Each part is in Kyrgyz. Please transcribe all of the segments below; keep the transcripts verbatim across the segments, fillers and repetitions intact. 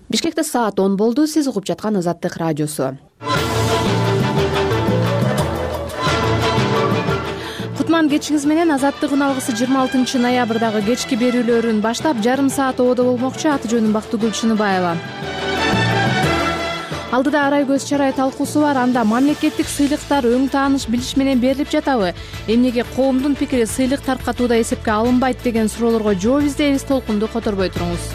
Бишкекте саат он болду. Сиз угуп жаткан Азаттык радиосу. Кутман кечиңиз менен. Азаттыгын алгысы жыйырма алтынчы ноябрдагы кечки берүүлөрүн баштап жарым саат ободо болмокчу. Аты жөнүм Бактыгүл Чыныбаева. Алдыда арай көз чарай талкуусу бар. Анда мамлекеттик сыйлыктар өң тааныш билиш менен берилип жатабы? Эмнеге коомдун пикири сыйлык таркатууда эсепке алынбайт деген суроолорго жооп издейбиз. Толкунду которбой туруңуз.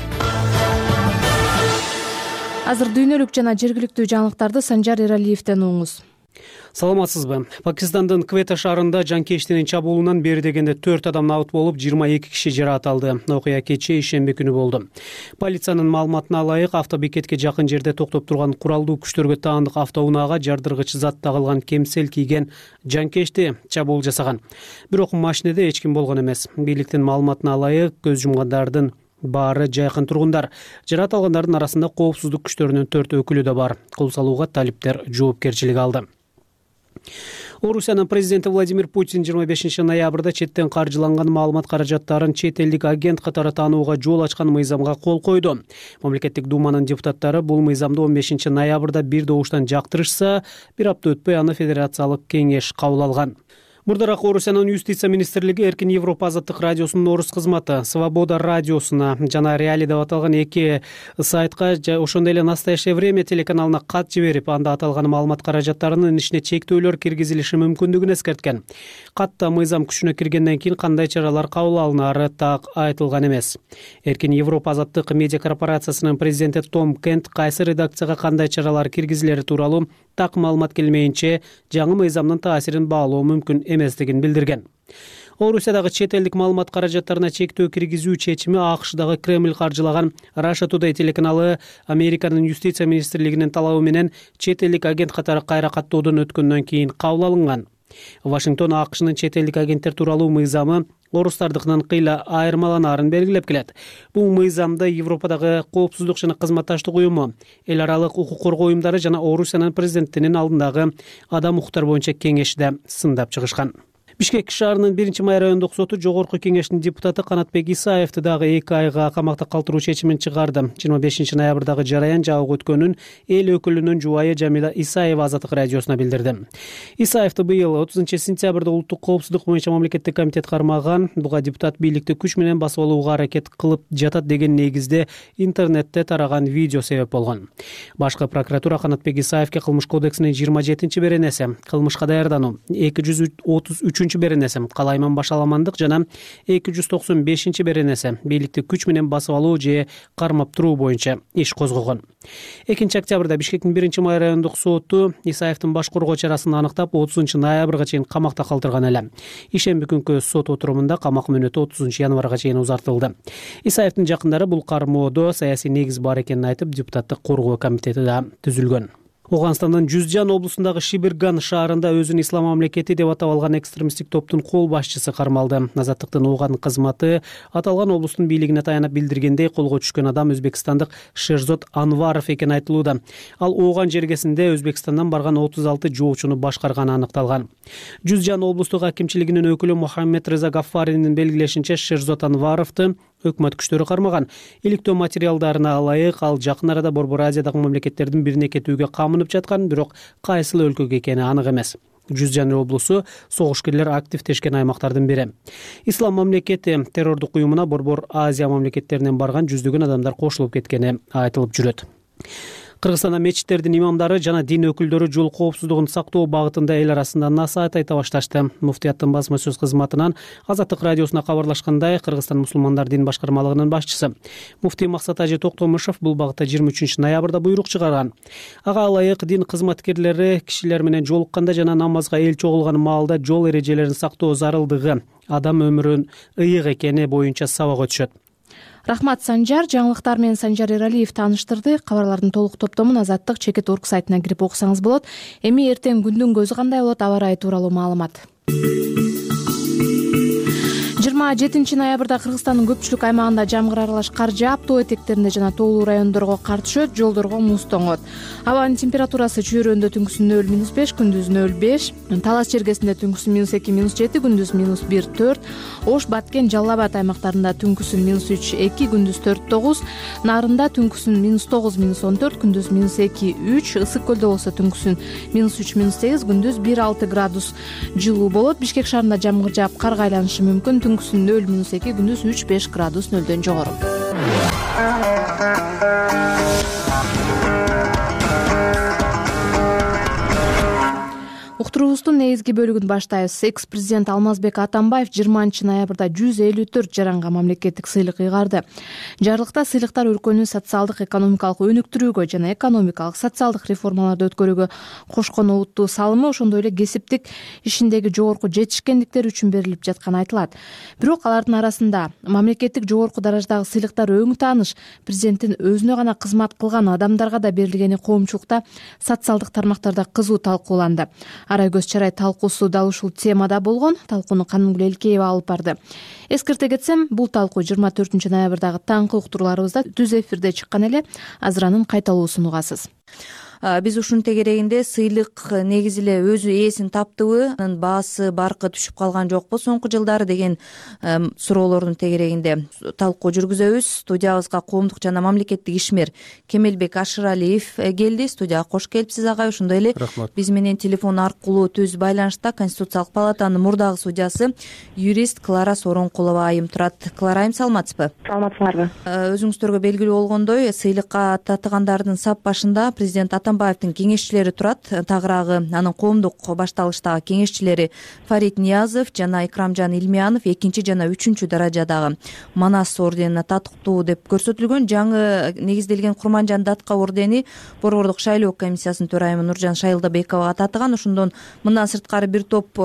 Азыр дүйнөлүк жана жергиликтүү жаңылыктарды Санжар Эралиевден угуңуз. Саламатсызбы? Пакистандын Квета шаарында жанкечтинин чабуулунан бери дегенде төрт адам набыт болуп, жыйырма эки киши жаратылды. Окуя кечээ ишемби күнү болду. Полициянын маалыматына ылайык, автобекетке жакын жерде токтоп турган куралдуу күчтөргө таандык автоунаага жардыргыч зат тагылган кемсел кийген жанкечти чабуул жасаган. Бирок машинеде эч ким болгон эмес. Бийликтин маалыматына ылайык, көз жумгандардын баары жайкын тургундар. Жаратылгандардын арасында коопсуздук күчтөрүнүн төрт өкүлү да бар. Кол салууга талиптер жоопкерчилик алды. Орусиянын президенти Владимир Путин жыйырма бешинчи ноябрда четтен каржыланган маалымат каражаттарын чет элдик агент катары таанууга жол ачкан мыйзамга кол койду. Мамлекеттик думанын депутаттары бул мыйзамды он бешинчи ноябрда бир добуштан жактырышса, бир апта өтпөй аны федерациялык кеңеш кабыл алган. Мурдараак Орусиянын юстиция министрлиги Эркин Европа азаттык радиосунун орус кызматы, Свобода радиосуна жана Реали деп аталган эки сайтка, ошондой эле Настоящее время телеканалына кат жиберип, анда аталган маалымат каражаттарынын ишине чектөөлөр киргизилиши мүмкүндүгүн эскерткен. Катта мыйзам күчүнө киргенден кийин кандай чаралар кабыл алынары так айтылган эмес. Эркин Европа азаттык медиа корпорациясынын президенти Том Кент кайсы редакцияга кандай чаралар киргизилери тууралуу так маалымат келмейинче жаңы мыйзамдын таасирин баалоо мүмкүн эместигин билдирген. Орусиядагы чет элдик маалымат каражаттарына чектөө киргизүү чечими АКШдагы Кремль каржылаган Russia Today телеканалы Американын юстиция министрлигинин талабы менен чет элдик агент катары кайра каттоодон өткөндөн кийин кабыл алынган. Вашингтон АКШнын чет элдик агенттер тууралуу мыйзамы орустардыкынан кыйла айырмаланаарын белгилеп келет. Бул мыйзамда Европадагы коопсуздук жана кызматташтык уюму, эл аралык укук коргоо уюмдары жана Орусиянын президентинин алдындагы адам укуктары боюнча кеңеште сындап чыгышкан. Бишкек шаарынын биринчи май райондук соту жогорку кеңештин депутаты Канатбек Исаевди дагы эки айга камакта калтыруу чечимин чыгарды. жыйырма бешинчи ноябрдагы жараян жабык өткөнүн эл өкүлүнүн жубайы Жамила Исаева азаттык радиосуна билдирди. Исаевди быйыл отузунчу сентябрда улуттук коопсуздук боюнча мамлекеттик комитет кармаган. Буга депутат бийликти күч менен басып алууга аракет кылып жатат деген негизде интернетте тараган видео себеп болгон. Башкы прокуратура Канатбек Исаевге кылмыш кодексинин жыйырма жетинчи беренеси, кылмышка даярдануу, эки жүз отуз үчүнчү беренеси, калайман башаламандык жана эки жүз токсон бешинчи беренеси, бийликти күч менен басып алуу же кармап туруу боюнча иш козгогон. экинчи октябрда Бишкектин биринчи май райондук соту Исаевдин баш коргоо чарасын аныктап, отузунчу ноябрга чейин камакта калтырган эле. Ишемби күнкү сот отурумунда камак мөөнөтү отузунчу январга чейин узартылды. Исаевдин жакындары бул кармоодо саясий негиз бар экенин айтып, депутаттык коргоо комитети да түзүлгөн. Оганстандын Жүзжан облусундагы Шибирган шаарында өзүн ислам мамлекети деп атап алган экстремисттик топтун кол башчысы кармалды. Азаттыктын уган кызматы аталган облустун бийлигине таянып билдиргендей, колго түшкөн адам өзбекстандык Шерзот Анваров экени айтылууда. Ал ооган жергесинде Өзбекстандан барган отуз алты жоочуну башкарганы аныкталган. Жүзжан облустук акимчилигинин өкүлү Мухаммед Реза Гаффаринин белгилешинче, Шерзот Анваровду өкмөт күчтөрү кармаган. Иликтөө материалдарына ылайык, ал жакын арада Борбор Азиядагы мамлекеттердин бирине кетүүгө камынып жаткан, бирок кайсыл өлкөгө экени анык эмес. Жүзжан облусу согушкерлер активдешкен аймактардын бири. Ислам мамлекети террордук уюмуна Борбор Азия мамлекеттеринен барган жүздөгөн адамдар кошулуп кеткени айтылып жүрөт. Кыргызстанда мечиттердин имамдары жана дин өкүлдөрү жол коопсуздугун сактоо багытында эл арасында насаат айта башташты. Муфтияттын басма сөз кызматынан Азаттык радиосуна кабарлашкандай, Кыргызстан мусулмандар дин башкармалыгынын башчысы муфтий Максат Ажи Токтомушев бул багытта жыйырма үчүнчү ноябрда буйрук чыгарган. Ага ылайык дин кызматкерлери кишилер менен жолукканда жана намазга эл чогулган маалда жол эрежелерин сактоо зарылдыгы, адам өмүрүн ыйык экени боюнча сабак өтүшөт. Рахмат, Санжар. Жаңылыктар менен Санжар Эралиев тааныштырды. Кабарлардын толук топтомун Азаттык чекит орг сайтына кирип окусаңыз болот. Эми эртең күндүн көзү кандай болот, аба ырайы тууралуу маалымат. жыйырма жыйырма жетинчи ноябрда Кыргызстандын көпчүлүк аймагында жамгыр аралаш кар жаап, тоо этектеринде жана тоолуу райондорго кар түшөт, жолдорго муз тоңот. Абанын температурасы чүйрөндө түнкүсүн нөл минус беш, күндүз нөл беш, Талас чергесинде түнкүсүн минус эки минус жети, күндүз минус бир төрт, Ош, Баткен, Жалал Абад аймактарында түнкүсүн минус үч эки, күндүз төрт тогуз, Нарында түнкүсүн минус тогуз минус он төрт, күндүз минус эки үч, Ысык көлдө болсо түнкүсүн минус үч минус сегиз, күндүз бир алты градус жылуу болот. Бишкек шаарында жамгыр жаап, карга айланышы мүмкүн. Түнкүсүн нөл минус эки, күндүз үч беш градус нөлдөн жогору. Уктуруубуздун негизги бөлүгүн баштайбыз. Экс президент Алмазбек Атамбаев жыйырманчы ноябрда жүз элүү төрт жаранга мамлекеттик сыйлык ыйгарды. Жарлыкта сыйлыктар өлкөнү социалдык экономикалык өнүктүрүүгө жана экономикалык социалдык реформаларды өткөрүүгө кошкон олуттуу салымы, ошондой эле кесиптик ишиндеги жогорку жетишкендиктери үчүн берилип жатканы айтылат. Бирок алардын арасында мамлекеттик жогорку дараждагы сыйлыктар өң тааныш президенттин өзүнө гана кызмат кылган адамдарга да берилгени коомчулукта социалдык тармактарда кызуу талкууланды. Арай көз чарай талкуусу дал ушул темада болгон. Талкууну Канымгүл Элкеева алып барды. Эскерте кетсем, бул талкуу жыйырма төртүнчү ноябрдагы таңкы уктурууларыбызда түз эфирде чыккан эле. Азыр анын кайталоосун угасыз. Биз ушунун тегерегинде сыйлык негизи эле өзү ээсин таптыбы, анын баасы баркы түшүп калган жокпу соңку жылдары деген суроолордун тегерегинде талкуу жүргүзөбүз. Студиябызга коомдук жана мамлекеттик ишмер Кемелбек Ашыралиев келди. Студияга кош келипсиз агай. Ошондой эле биз менен телефон аркылуу түз байланышта Конституциялык палатанын мурдагы судьясы юрист Клара Сооронкулова айым турат. Клара айым, саламатсызбы? Саламатсыңарбы? Өзүңүздөргө белгилүү болгондой, сыйлыкка татыгандардын сап башында президент Атамбаевдин кеңешчилери турат. Тагыраагы анын коомдук башталыштагы кеңешчилери Фарид Ниязов жана Икрамжан Илмиянов экинчи жана үчүнчү даражадагы Манас орденине татыктуу деп көрсөтүлгөн. Жаңы негизделген Курманжан Датка ордени Борбордук шайлоо комиссиясынын төрайымы Нуржан Шайылдабековага татыган. Ошондон мындан сырткары бир топ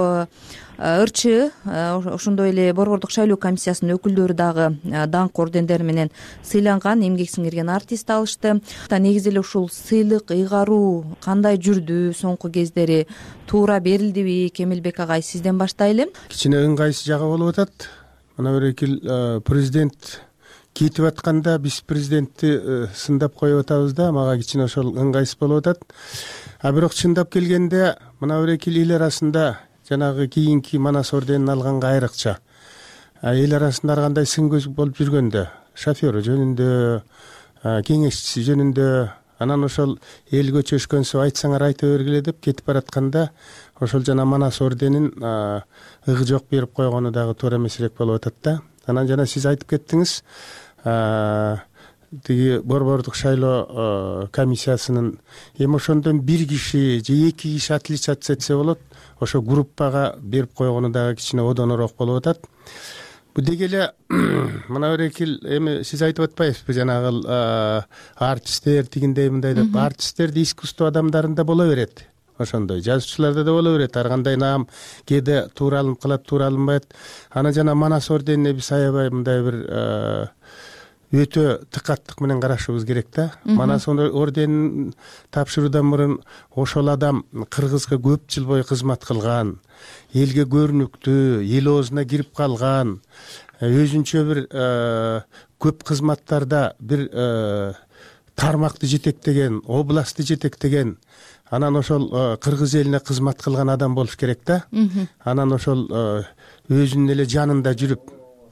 ырчы, ошондой эле Борбордук шайлоо комиссиясынын өкүлдөрү дагы даңк ордендери менен сыйланган, эмгек сиңирген артист алышты. Негизи эле ушул сыйлык ыйгаруу кандай жүрдү соңку кездери, туура берилдиби? Кемелбек агай, сизден баштайлы. Кичине ыңгайсыз жагы болуп атат. Мына бир эки президент кетип атканда биз президентти сындап коюп атабыз да, мага кичине ошол ыңгайсыз болуп атат. А бирок чындап келгенде мына бир эки эл арасында жанагы кийинки Манас орденин алганга айрыкча эл арасында ар кандай сын көз болуп жүргөндө, шоферу жөнүндө, кеңешчиси жөнүндө, анан ошол эл көчөшкөнсү айтсаңар айта бергиле деп кетип баратканда ошол жана Манас орденин ыгы жок берип койгону дагы туура эмес элек болуп атат да. Анан жана сиз айтып кеттиңиз, тиги Борбордук шайлоо комиссиясынын эми ошондон бир киши же эки киши отличаться этсе болот, ошо группага берип койгону дагы кичине одонорук болуп атат. Бу деги эле мына бир эки эми сиз айтып атпайсызбы, жанагы артисттер тигиндей мындай деп. Артисттерди искусство адамдарында боло берет. Ошондой жазуучуларда да боло берет. Ар кандай наам кээде туура алынып калат, туура алынбайт. Ана жана Манас орденине биз аябай мындай бир өтө тыкаттык менен карашыбыз керек да. Манас орденин тапшыруудан мурун ошол адам Кыргызга көп жыл бою кызмат кылган, элге көрүнүктүү, эл оозуна кирип калган, өзүнчө бир көп кызматтарда бир тармакты жетектеген, областты жетектеген, анан ошол кыргыз элине кызмат кылган адам болуш керек да. Анан ошол өзүнүн эле жанында жүрүп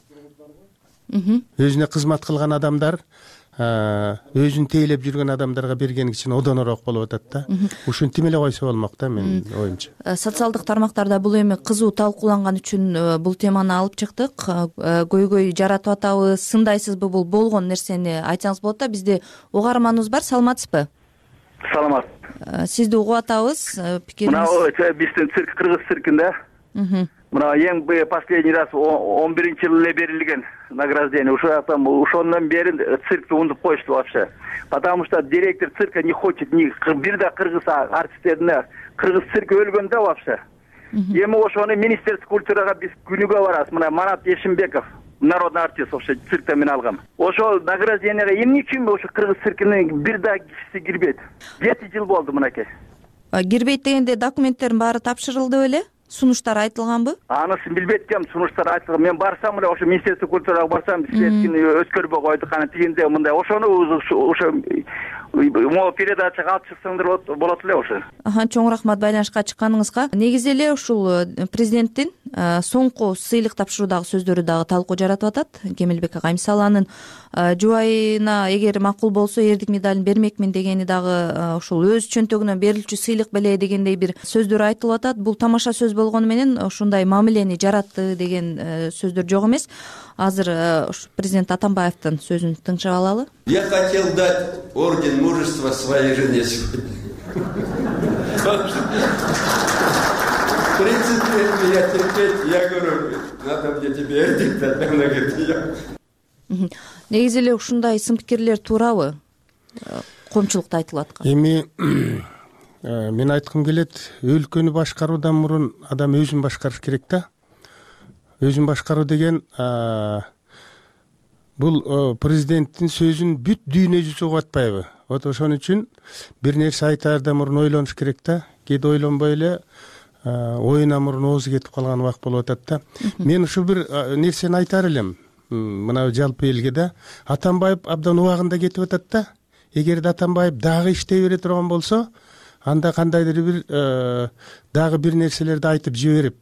өзүнө кызмат кылган адамдар, өзүн тейлеп жүргөн адамдарга берген кичине одонорук болуп атат да. Ушинтип эле койсо болмок да менин оюмча. Социалдык тармактарда бул эми кызуу талкууланган үчүн бул теманы алып чыктык. Көйгөй жаратып атабыз, сындайсызбы бул болгон нерсени айтсаңыз болот да. Бизде угарманыбыз бар, саламатсызбы? Саламат. Сизди угуп атабыз. Пикириңиз? Мына биздин цирк, кыргыз циркинде мына эң последний раз он биринчи жылы эле берилген награждение. Ошол жактан ошондон бери циркти унутуп коюшту вообще. Потому что директор цирка не хочет ни бир да кыргыз артисттерине, кыргыз цирки өлгөн да вообще. Эми ошону министерство культурага биз күнүгө барабыз. Мына Манат Ешимбеков, народный артист, ошо цирктен мен алгам. Ошол награждениеге эмне үчүн ошо кыргыз циркинин бир да кишиси кирбейт? жети жыл болду мынакей. Кирбейт дегенде документтердин баары тапшырылды беле? сунуштар айтылганбы? Анысын билбейт экенмин, сунуштар айтылган. Мен барсам эле ошо Министерство культурага барсам, силердикини өткөрбөй койдук, аны тигинде мындай ошону ошо могу передачага алып чыксаңдар болот эле ошо. Чоң рахмат байланышка чыкканыңызга. Негизи эле ушул президенттин соңку сыйлык тапшыруудагы сөздөрү дагы талкуу жаратып атат. Кемелбек агай мисалы анын жубайына эгер макул болсо эрдик медалын бермекмин дегени дагы ушул өз чөнтөгүнөн берилчү сыйлык беле дегендей бир сөздөр айтылып атат. Бул тамаша сөз болгону менен ушундай мамилени жаратты деген сөздөр жок эмес. Азыр президент Атамбаевдин сөзүн тыңшап алалы. Я хотел дать орден мужества своей жене сегодня. тридцать лет меня терпеть, я говорю, надо мне тебе орден дать. Она говорит, я. Негизи эле ушундай сын пикирлер туурабы? Коомчулукта айтылып аткан. Эми мен айткым келет, өлкөнү башкаруудан мурун адам өзүн башкарыш керек да. Өзүн башкаруу деген бул президенттин сөзүн бүт дүйнө жүзү угуп атпайбы? Вот ошон үчүн бир нерсе айтаардан мурун ойлонуш керек да. Кээде ойлонбой эле оюна мурун оозу кетип калган убак болуп атат да. Мен ушул бир нерсени айтаар элем. Мына жалпы элге да. Атамбаев абдан убагында кетип атат да. Эгерде Атамбаев дагы иштей бере турган болсо, анда кандайдыр бир дагы бир нерселерди айтып жиберип,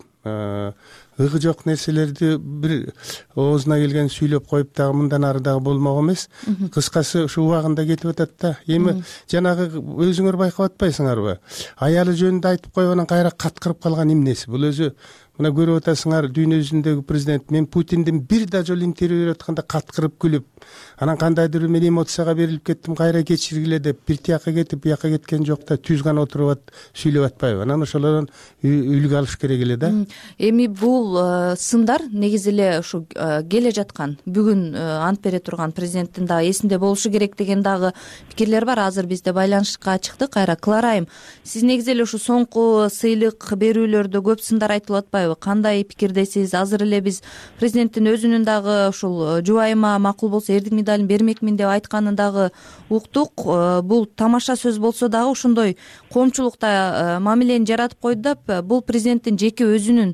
ыгы жок нерселерди бир оозуна келген сүйлөп коюп дагы мындан ары дагы болмок эмес. Кыскасы ушу убагында кетип атат да. Эми жанагы өзүңөр байкап атпайсыңарбы? Аялы жөнүндө айтып коюп анан кайра каткырып калган эмнеси? Бул өзү мына көрүп атасыңар, дүйнө жүзүндөгү президент мен Путиндин бир да жолу интервью берип атканда каткырып күлүп, анан кандайдыр мен эмоцияга берилип кеттим, кайра кечиргиле деп бир тияка кетип, бияка кеткен жок да, түз гана отуруп сүйлөп атпайбы? Анан ошолордон үлгү алыш керек эле да. Эми бул сындар негизи эле ушу келе жаткан, бүгүн ант бере турган президенттин дагы эсинде болушу керек деген дагы пикирлер бар. Азыр бизде байланышка чыкты. Кайра Кларайым, сиз негизи эле ушу соңку сыйлык берүүлөрдө көп сындар айтылып атпайбы? Кандай пикирдесиз? Азыр эле биз президенттин өзүнүн дагы ушул жубайыма макул болсо эрдик медалын бермекмин деп айтканын дагы уктук. Бул тамаша сөз болсо дагы ошондой коомчулукта мамилени жаратып койду да, бул президенттин жеке өзүнүн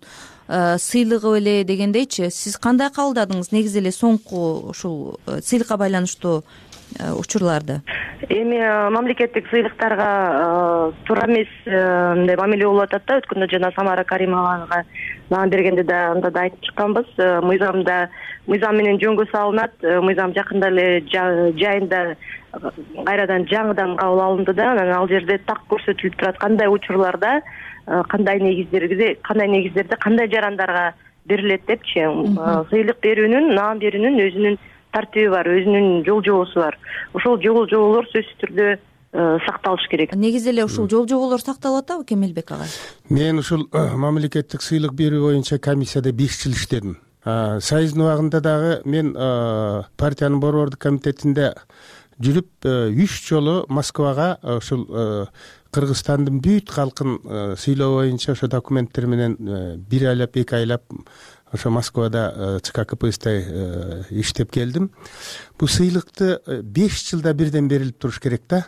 сыйлыгы беле дегендейчи. Сиз кандай кабылдадыңыз негизи эле соңку ушул сыйлыкка байланыштуу учурларды? Эми мамлекеттик сыйлыктарга туура эмес мындай мамиле болуп атат да. Өткөндө жана Самара Каримовага мага бергенде да анда да айтып чыкканбыз. Мыйзамда мыйзам менен жөнгө салынат. Мыйзам жакында эле жайында кайрадан жаңыдан кабыл алынды да. Анан ал жерде так көрсөтүлүп турат кандай учурларда кандай негиздерде кандай негиздерде кандай жарандарга берилет депчи. Сыйлык берүүнүн, наам берүүнүн өзүнүн тартиби бар, өзүнүн жол жобосу бар. Ошол жол жоболор сөзсүз түрдө сакталыш керек. Негизи эле ушул жол жоболор сакталып атабы, Кемелбек агай? Мен ушул мамлекеттик сыйлык берүү боюнча комиссияда беш жыл иштедим. Союздун убагында дагы мен партиянын борбордук комитетинде жүрүп үч жолу Москвага ушул Кыргызстандын бүт калкын сыйлоо боюнча ошо документтер менен бир айлап, эки айлап ошо Москвада ЦК КПССте иштеп келдим. Бул сыйлыкты беш жылда бирден берилип туруш керек да.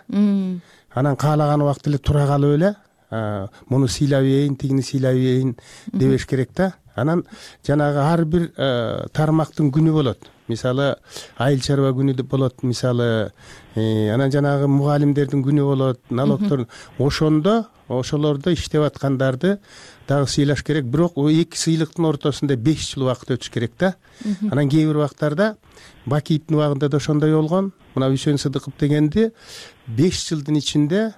Анан каалаган убакта эле тура калып эле муну сыйлап ийин, тигини сыйлап ийин дебеш керек да. Анан жанагы ар бир тармактын күнү болот. Мисалы айыл чарба күнү деп болот, мисалы анан жанагы мугалимдердин күнү болот, налогтордун. Ошондо ошолордо иштеп аткандарды дагы сыйлаш керек. Бирок эки сыйлыктын ортосунда беш жыл убакыт өтүш керек да. Анан кээ бир убактарда Бакиевдин убагында да ошондой болгон. Мына Үсөн Сыдыков дегенди беш жылдын ичинде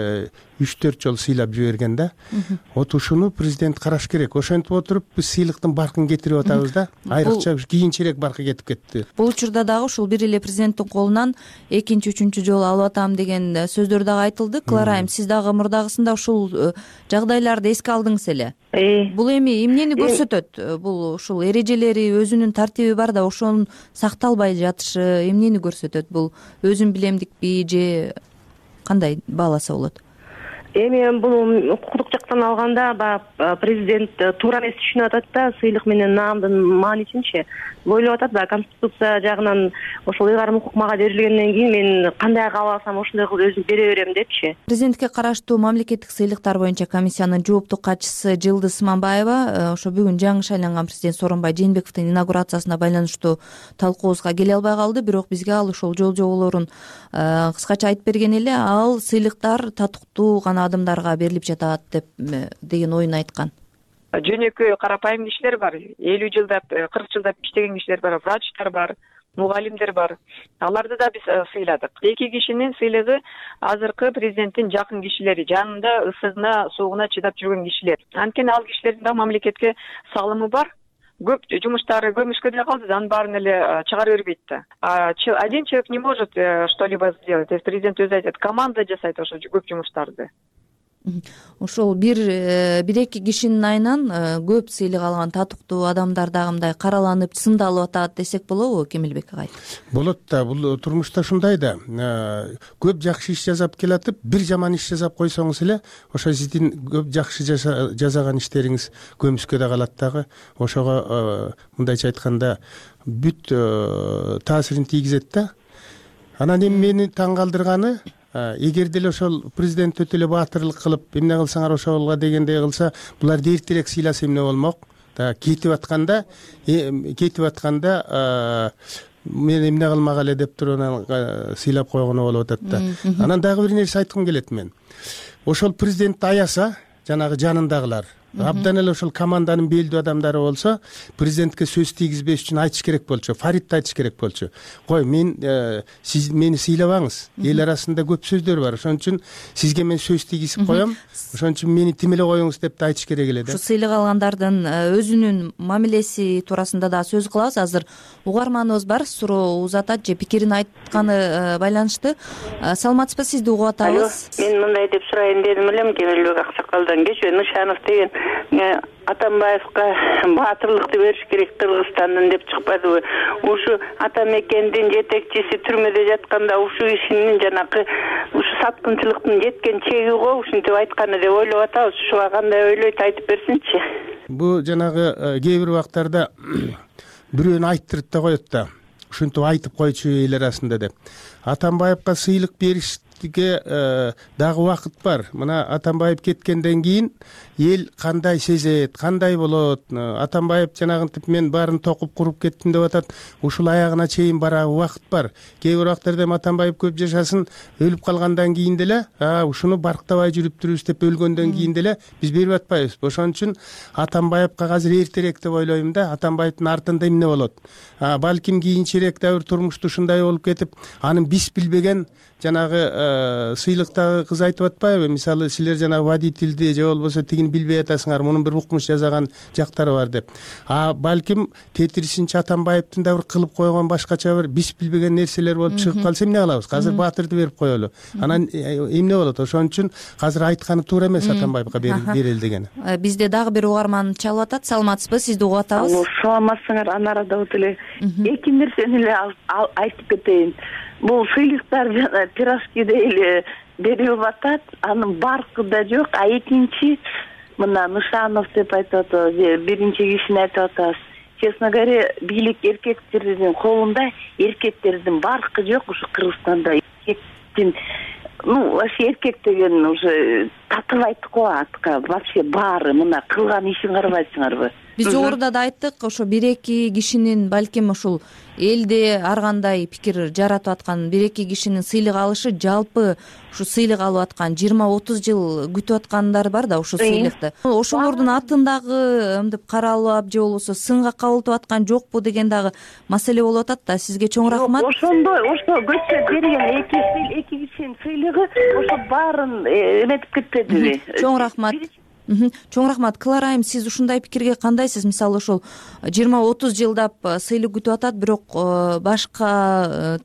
үч төрт жолу сыйлап жиберген да. Вот ушуну президент караш керек. Ошентип отуруп биз сыйлыктын баркын кетирип атабыз да. Айрыкча кийинчерээк баркы кетип кетти. Бул учурда дагы ушул бир эле президенттин колунан экинчи, үчүнчү жолу алып атам деген сөздөр дагы айтылды. Кларайым, сиз дагы мурдагысында ушул жагдайларды эске алдыңыз эле. Бул эми эмнени көрсөтөт? Бул ушул эрежелери, өзүнүн тартиби бар да, ошонун сакталбай жатышы эмнени көрсөтөт? Бул өзүн билемдикпи же кандай бааласа болот? эми бул укуктук жактан алганда баягы президент туура эмес түшүнүп атат да, сыйлык менен наамдын маанисинчи ойлоп атат. Баягы конституция жагынан ошол ыйгарым укук мага берилгенден кийин мен кандай кааласам ошондой кылып өзүм бере берем депчи. Президентке караштуу мамлекеттик сыйлыктар боюнча комиссиянын жооптук катчысы Жылдыз Сманбаева ошо бүгүн жаңы шайланган президент Сооронбай Жээнбековдун инаугурациясына байланыштуу талкуубузга келе албай калды. Бирок бизге ал ошол жол жоболорун кыскача айтып берген эле. Ал сыйлыктар татыктуу гана адамдарга берилип жатат деп деген оюн айткан. Жөнөкөй карапайым кишилер бар, элүү жылдап, кырк жылдап иштеген кишилер бар, врачтар бар, мугалимдер бар. Аларды да биз сыйладык. Эки кишинин сыйлыгы азыркы президенттин жакын кишилери, жанында ысыгына, суугуна чыдап жүргөн кишилер. Анткени ал кишилердин да мамлекетке салымы бар. Көп жумуштары көмүшкө деле калды, анын баарын эле чыгара бербейт да. Один человек не может что-либо сделать. То есть президент өзү айтат, команда жасайт ошо көп жумуштарды. Ошол бир бир эки кишинин айынан көп сыйлык алган татыктуу адамдар дагы мындай караланып, сындалып атат десек болобу, Кемелбек агай? Болот да, бул турмушта ушундай да. Көп жакшы иш жасап келатып, бир жаман иш жасап койсоңуз эле, ошо сиздин көп жакшы жасаган иштериңиз көмүскө да калат дагы. Ошого мындайча айтканда бүт таасирин тийгизет да. Анан эми мени таң калтырганы, эгер деле ошол президент өтө эле баатырлык кылып, эмне кылсаңар ошолго дегендей кылса, булар эртерээк сыйласа эмне болмок? Кетип атканда, кетип атканда мен эмне кылмак эле деп туруп сыйлап койгону болуп атат да. Анан дагы бир нерсе айткым келет мен. Ошол президентти аяса, жанагы жанындагылар, абдан эле ошол команданын белдүү адамдары болсо, президентке сөз тийгизбеш үчүн айтыш керек болчу, Фаридти айтыш керек болчу. Кой, мен сиз мени сыйлабаңыз. Эл арасында көп сөздөр бар. Ошон үчүн сизге мен сөз тийгизип коем. Ошон үчүн мени тим эле коюңуз деп да айтыш керек эле да. Ушу сыйлык алгандардын өзүнүн мамилеси туурасында да сөз кылабыз. Азыр угарманыбыз бар, суроо узатат же пикирин айтканы байланыштуу. Саламатсызбы, сизди угуп атабыз. Мен мындай деп сурайын дедим элем, Кемелбек Аксакалдан. Кечээ Нышанов деген Атамбаевка баатырлыкты бериш керек Кыргызстандын деп чыкпадыбы? Ушу ата мекендин жетекчиси түрмөдө жатканда ушу кишинин жанакы ушу саткынчылыктын жеткен чеги го ушинтип айтканы деп ойлоп атабыз. Ушуга кандай ойлойт, айтып берсинчи. Бу жанагы кээ бир убактарда бирөөнү айттырып да коет да. Ушинтип айтып койчу эл арасында деп. Атамбаевка сыйлык бериш дагы убакыт бар. Мына Атамбаев кеткенден кийин эл кандай сезет, кандай болот? Атамбаев жанагынтип мен баарын токуп куруп кеттим деп атат. Ушул аягына чейин бараа убакыт бар. Кээ бир убактарда Атамбаев көп жашасын, өлүп калгандан кийин деле, а ушуну барктабай жүрүптүрүбүз деп өлгөндөн кийин деле биз берип атпайбыз. Ошон үчүн Атамбаевка азыр эртерээк деп ойлойм да. Атамбаевдин артында эмне болот? А балким кийинчерээк дагы бир турмушта ушундай болуп кетип, анын биз билбеген жанагы сыйлыктагы кыз айтып атпайбы? Мисалы, силер жанагы водительди же болбосо тигин билбей атасыңар, мунун бир укмуш жасаган жактары бар деп. А балким тетирисинчи Атамбаевдин да бир кылып койгон башкача бир биз билбеген нерселер болуп чыгып калса эмне кылабыз? Азыр баатырды берип коелу. Анан эмне болот? Ошон үчүн азыр айтканы туура эмес Атамбаевга берил деген. Бизде дагы бир угарман чалып атат. Саламатсызбы, сизди угуп атабыз. Саламатсыңар, анарада вот эле эки нерсени эле айтып кетейин. Бул сыйлыктар жана пирожкидей эле берилип атат, анын баркы да жок. А экинчи, мына Нышанов деп айтып атабыз, биринчи кишини айтып атабыз. Честно говоря, бийлик эркектердин колунда, эркектердин баркы жок ушу Кыргызстанда. Эркектин, ну, вообще эркек деген уже татыбайт го атка, вообще баары, мына кылган ишин карабайсыңарбы? Биз жогоруда да айттык, ошо бир эки кишинин балким ушул элде ар кандай пикир жаратып аткан бир эки кишинин сыйлык алышы, жалпы ушу сыйлык алып аткан жыйырма отуз жыл күтүп аткандар бар да ушу сыйлыкты. Ошолордун атындагы мынтип каралып же болбосо сынга кабылтып аткан жокпу деген дагы маселе болуп атат да. Сизге чоң рахмат. Ошондой, ошо көчө берген эки эки кишинин сыйлыгы ошо баарын эметип кетпедиби? Чоң рахмат. Чоң рахмат. Клара айым, сиз ушундай пикирге кандайсыз? Мисалы, ошол жыйырма отуз жылдап сыйлык күтүп атат, бирок башка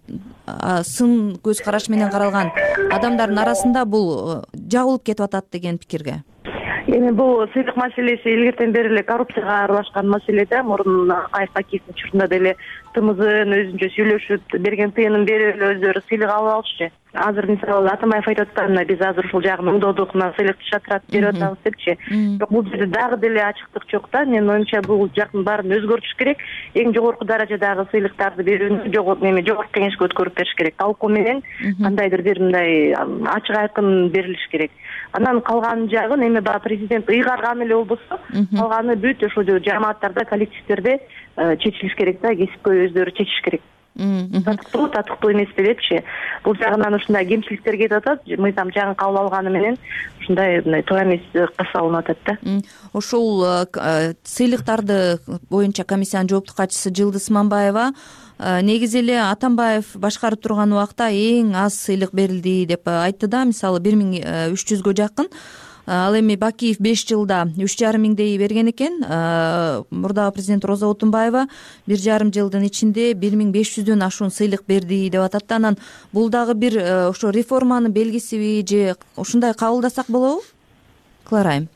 сын көз караш менен каралган адамдардын арасында бул жабылып кетип атат деген пикирге. эми бул сыйлык маселеси илгертен бери эле коррупцияга аралашкан маселе да. Мурун Акаев Акиевдин учурунда деле тымызын өзүнчө сүйлөшүп берген тыйынын берип эле өздөрү сыйлык алып алышчы. Азыр мисалы Атамбаев айтып атат, мына биз азыр ушул жагын угдодук, мына сыйлыкты шатырат берип атабыз депчи. Бирок бул жерде дагы деле ачыктык жок да. Менин оюмча бул жактын баарын өзгөртүш керек. Эң жогорку даражадагы сыйлыктарды берүүнү жогорку эме жогорку кеңешке өткөрүп бериш керек. Талкуу менен кандайдыр бир мындай ачык айкын берилиш керек. Анан калган жагын эми баягы президент ыйгарган эле болбосо, калганы бүт ошо жамааттарда, коллективдерде чечилиш керек да, кесипкөй өздөрү чечиш керек. Татыктуу, татыктуу эмеспи депчи. Бул жагынан ушундай кемчиликтер кетип атат. Мыйзам жагын кабыл алганы менен ушундай мындай туура эмес кыз салынып атат да. Ошол сыйлыктарды боюнча комиссиянын жооптуу катчысы Жылдыз Мамбаева негизи эле Атамбаев башкарып турган убакта эң аз сыйлык берилди деп айтты да. Мисалы бир миң үч жүзгө жакын. Ал эми Бакиев беш жылда үч жарым миңдей берген экен. Мурдагы президент Роза Отунбаева бир жарым жылдын ичинде бир миң беш жүздөн ашуун сыйлык берди деп атат. Анан бул дагы бир ошо реформанын белгисиби же ушундай кабылдасак болобу? Клара айым.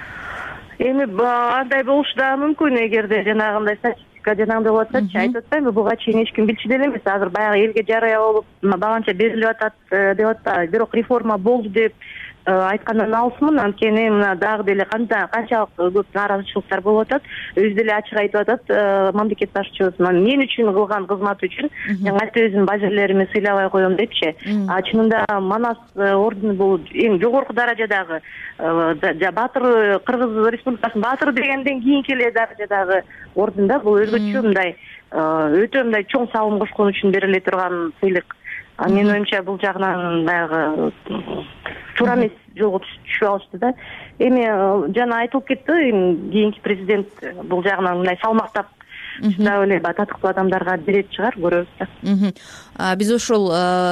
Эми андай болушу да мүмкүн, эгерде жанагындай статистика жанагындай болуп атсачы, айтып атпаймынбы, буга чейин эч ким билчү деле эмес. Азыр баягы элге жарыя болуп, баганча берилип атат деп атпайбы. Бирок реформа болду деп айткандан алысмын. Анткени мына дагы деле канчалык көп нааразычылыктар болуп атат. Өзү деле ачык айтып атат, мамлекет башчыбыз мен үчүн кылган кызматы үчүн мен кайта өзүмдүн бажерлерими сыйлабай коем депчи. А чынында Манас ордени бул эң жогорку даражадагы Баатыр, Кыргыз Республикасынын баатыры дегенден кийинки эле даражадагы орден да. Бул өзгөчө мындай өтө мындай чоң салым кошкон үчүн бериле турган сыйлык. Менин оюмча бул жагынан баягы туура эмес жолго түшүп алышты да. Эми жана айтылып кетти, кийинки президент бул жагынан мындай салмактап ушундай эле татыктуу адамдарга берет чыгар, көрөбүз да. Биз ошол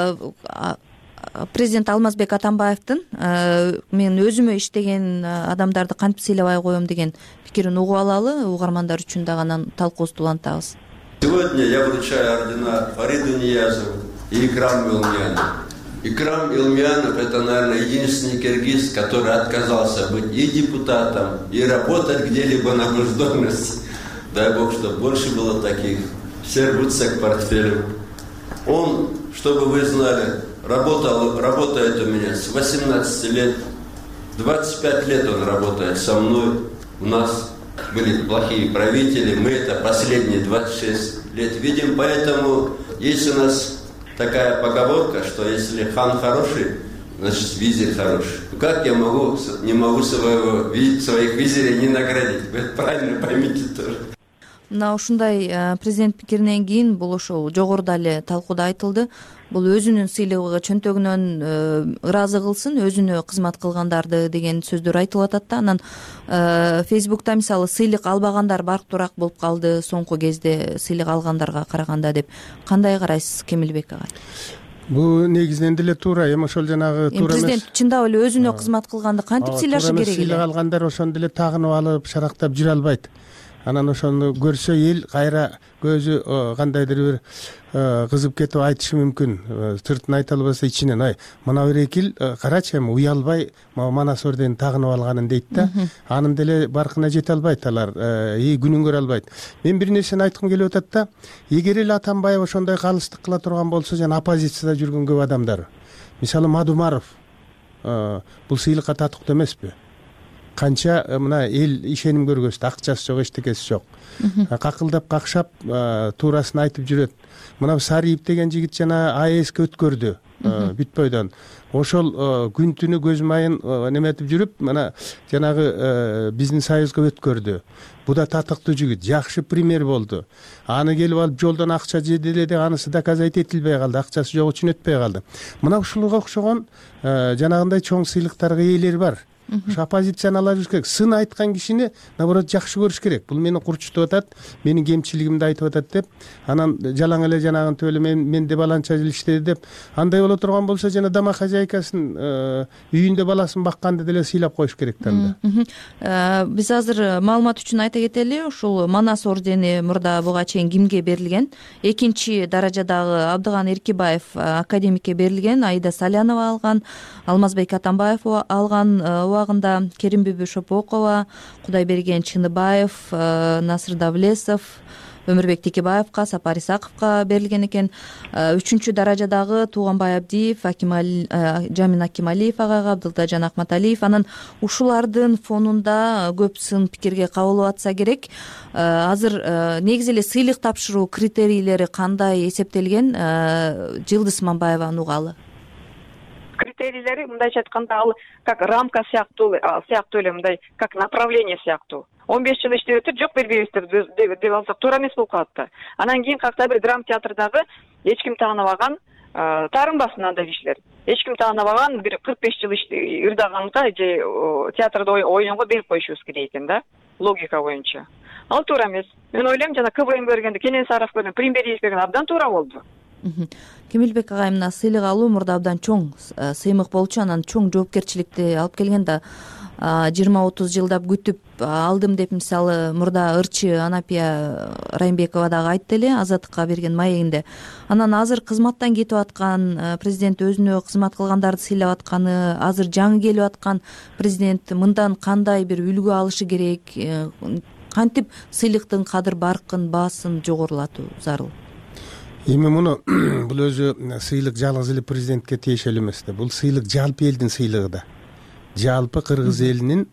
президент Алмазбек Атамбаевдин мен өзүмө иштеген адамдарды кантип сыйлабай коем деген пикирин угуп алалы, угармандар үчүн дагы анан талкуубузду улантабыз. Сегодня я вручаю ордена Фариду Ниязову и Икрам Илмянову. Икрам Илмянов — это, наверное, единственный киргиз, который отказался быть и депутатом, и работать где-либо на госдолжности. Дай Бог, чтобы больше было таких. Все рвутся к портфелю. Он, чтобы вы знали, работал, работает у меня с восемнадцати лет. двадцать пять лет он работает со мной. У нас были плохие правители, мы это последние двадцать шесть лет видим. Поэтому есть у нас такая поговорка, что если хан хороший, значит визирь хороший. Как я могу, не могу своего, своих визирей не наградить? Вы это правильно поймите тоже. Мына ушундай президент пикиринен кийин бул ошол жогоруда эле талкууда айтылды. Бул өзүнүн сыйлыгы чөнтөгүнөн ыраазы кылсын, өзүнө кызмат кылгандарды деген сөздөр айтылып атат да. Анан Фейсбукта мисалы сыйлык албагандар барктуураак болуп калды соңку кезде сыйлык алгандарга караганда деп. Кандай карайсыз Кемелбек агай? Бул негизинен деле туура. Эми ошол жанагы туура эмес. Президент чындап эле өзүнө кызмат кылганды кантип сыйлашы керек эле? Сыйлык алгандар ошондо эле тагынып алып, шарактап жүрө албайт. Анан ошону көрсө эл кайра көзү кандайдыр бир кызып кетип айтышы мүмкүн. Сыртын айта албаса ичинен ай мына бир экил карачы эми уялбай Манас орденин тагынып алганын дейт да. Анын деле баркына жете албайт алар, и күнүн көрө албайт. Мен бир нерсени айткым келип атат да. Эгер эле Атамбаев ошондой калыстык кыла турган болсо, жана оппозицияда жүргөн көп адамдар, мисалы Мадумаров, бул сыйлыкка татыктуу эмеспи? Канча мына эл ишеним көргөзүп, акчасы жок, эчтекеси жок. Какылдап, какшап, туурасын айтып жүрөт. Мына Сариев деген жигит жана АЭСке өткөрдү Бүтбөйдөн. Ошол күн түнү көз майын неметип жүрүп, мына жанагы Бизнес союзга өткөрдү. Бу да татыктуу жигит, жакшы пример болду. Аны келип алып жолдон акча жеди эле деп анысы доказать этилбей калды, акчасы жок үчүн өтпөй калды. Мына ушулга окшогон жанагындай чоң сыйлыктарга ээлер бар. Ошо оппозицияны ала жүрүш керек. Сын айткан кишини наоборот жакшы көрүш керек. Бул мени курчутуп атат, менин кемчилигимди айтып атат деп, анан жалаң эле жанагын төлө мен менде баланча жыл иштеди деп, андай боло турган болсо жана дама хозяйкасын үйүндө баласын бакканды деле сыйлап коюш керек да. Биз азыр маалымат үчүн айта кетели, ушул Манас ордени мурда буга чейин кимге берилген? Экинчи даражадагы Абдыган Эркибаев академикке берилген, Аида Салянова алган, Алмазбек Атамбаев алган. убагында Керимбүбү Шопокова, Кудайберген Чыныбаев, Насыр Давлесов, Өмүрбек Текебаевка, Сапар Исаковго берилген экен. Үчүнчү даражадагы Тууганбай Абдиев, Жамин Акималиев агайга, Абдылдажан Акматалиев. Анан ушулардын фонунда көп сын пикирге кабылып атса керек. Азыр негизи эле сыйлык тапшыруу критерийлери кандай эсептелген? Жылдыз Мамбаеваны угалы. Критерийлери мындайча айтканда ал как рамка сыяктуу сыяктуу эле мындай как направление сыяктуу. он беш жыл иштеп өтүп жок бербейбиз деп деп алсак туура эмес болуп калат да. Анан кийин кайта бир драма театрдагы эч ким тааныбаган таарынбасын андай кишилер. Эч ким тааныбаган бир кырк беш жыл ырдаганга же театрда ойногонго берип коюшубуз керек экен да, логика боюнча. Ал туура эмес. Мен ойлойм жана КВМ бергенде, Кенесаров берген, Примбериев берген абдан туура болду. Кемелбек агай, мына сыйлык алуу мурда абдан чоң сыймык болчу, анан чоң жоопкерчиликти алып келген да. жыйырма отуз жылдап күтүп алдым деп мисалы мурда ырчы Анапия Райымбекова дагы айтты эле Азаттыкка берген маегинде. Анан азыр кызматтан кетип аткан президент, өзүнө кызмат кылгандарды сыйлап атканы, азыр жаңы келип аткан президент мындан кандай бир үлгү алышы керек? Кантип сыйлыктын кадыр баркын, баасын жогорулатуу зарыл? Эми муну бул өзү сыйлык жалгыз эле президентке тиешелүү эмес да. Бул сыйлык жалпы элдин сыйлыгы да. Жалпы кыргыз элинин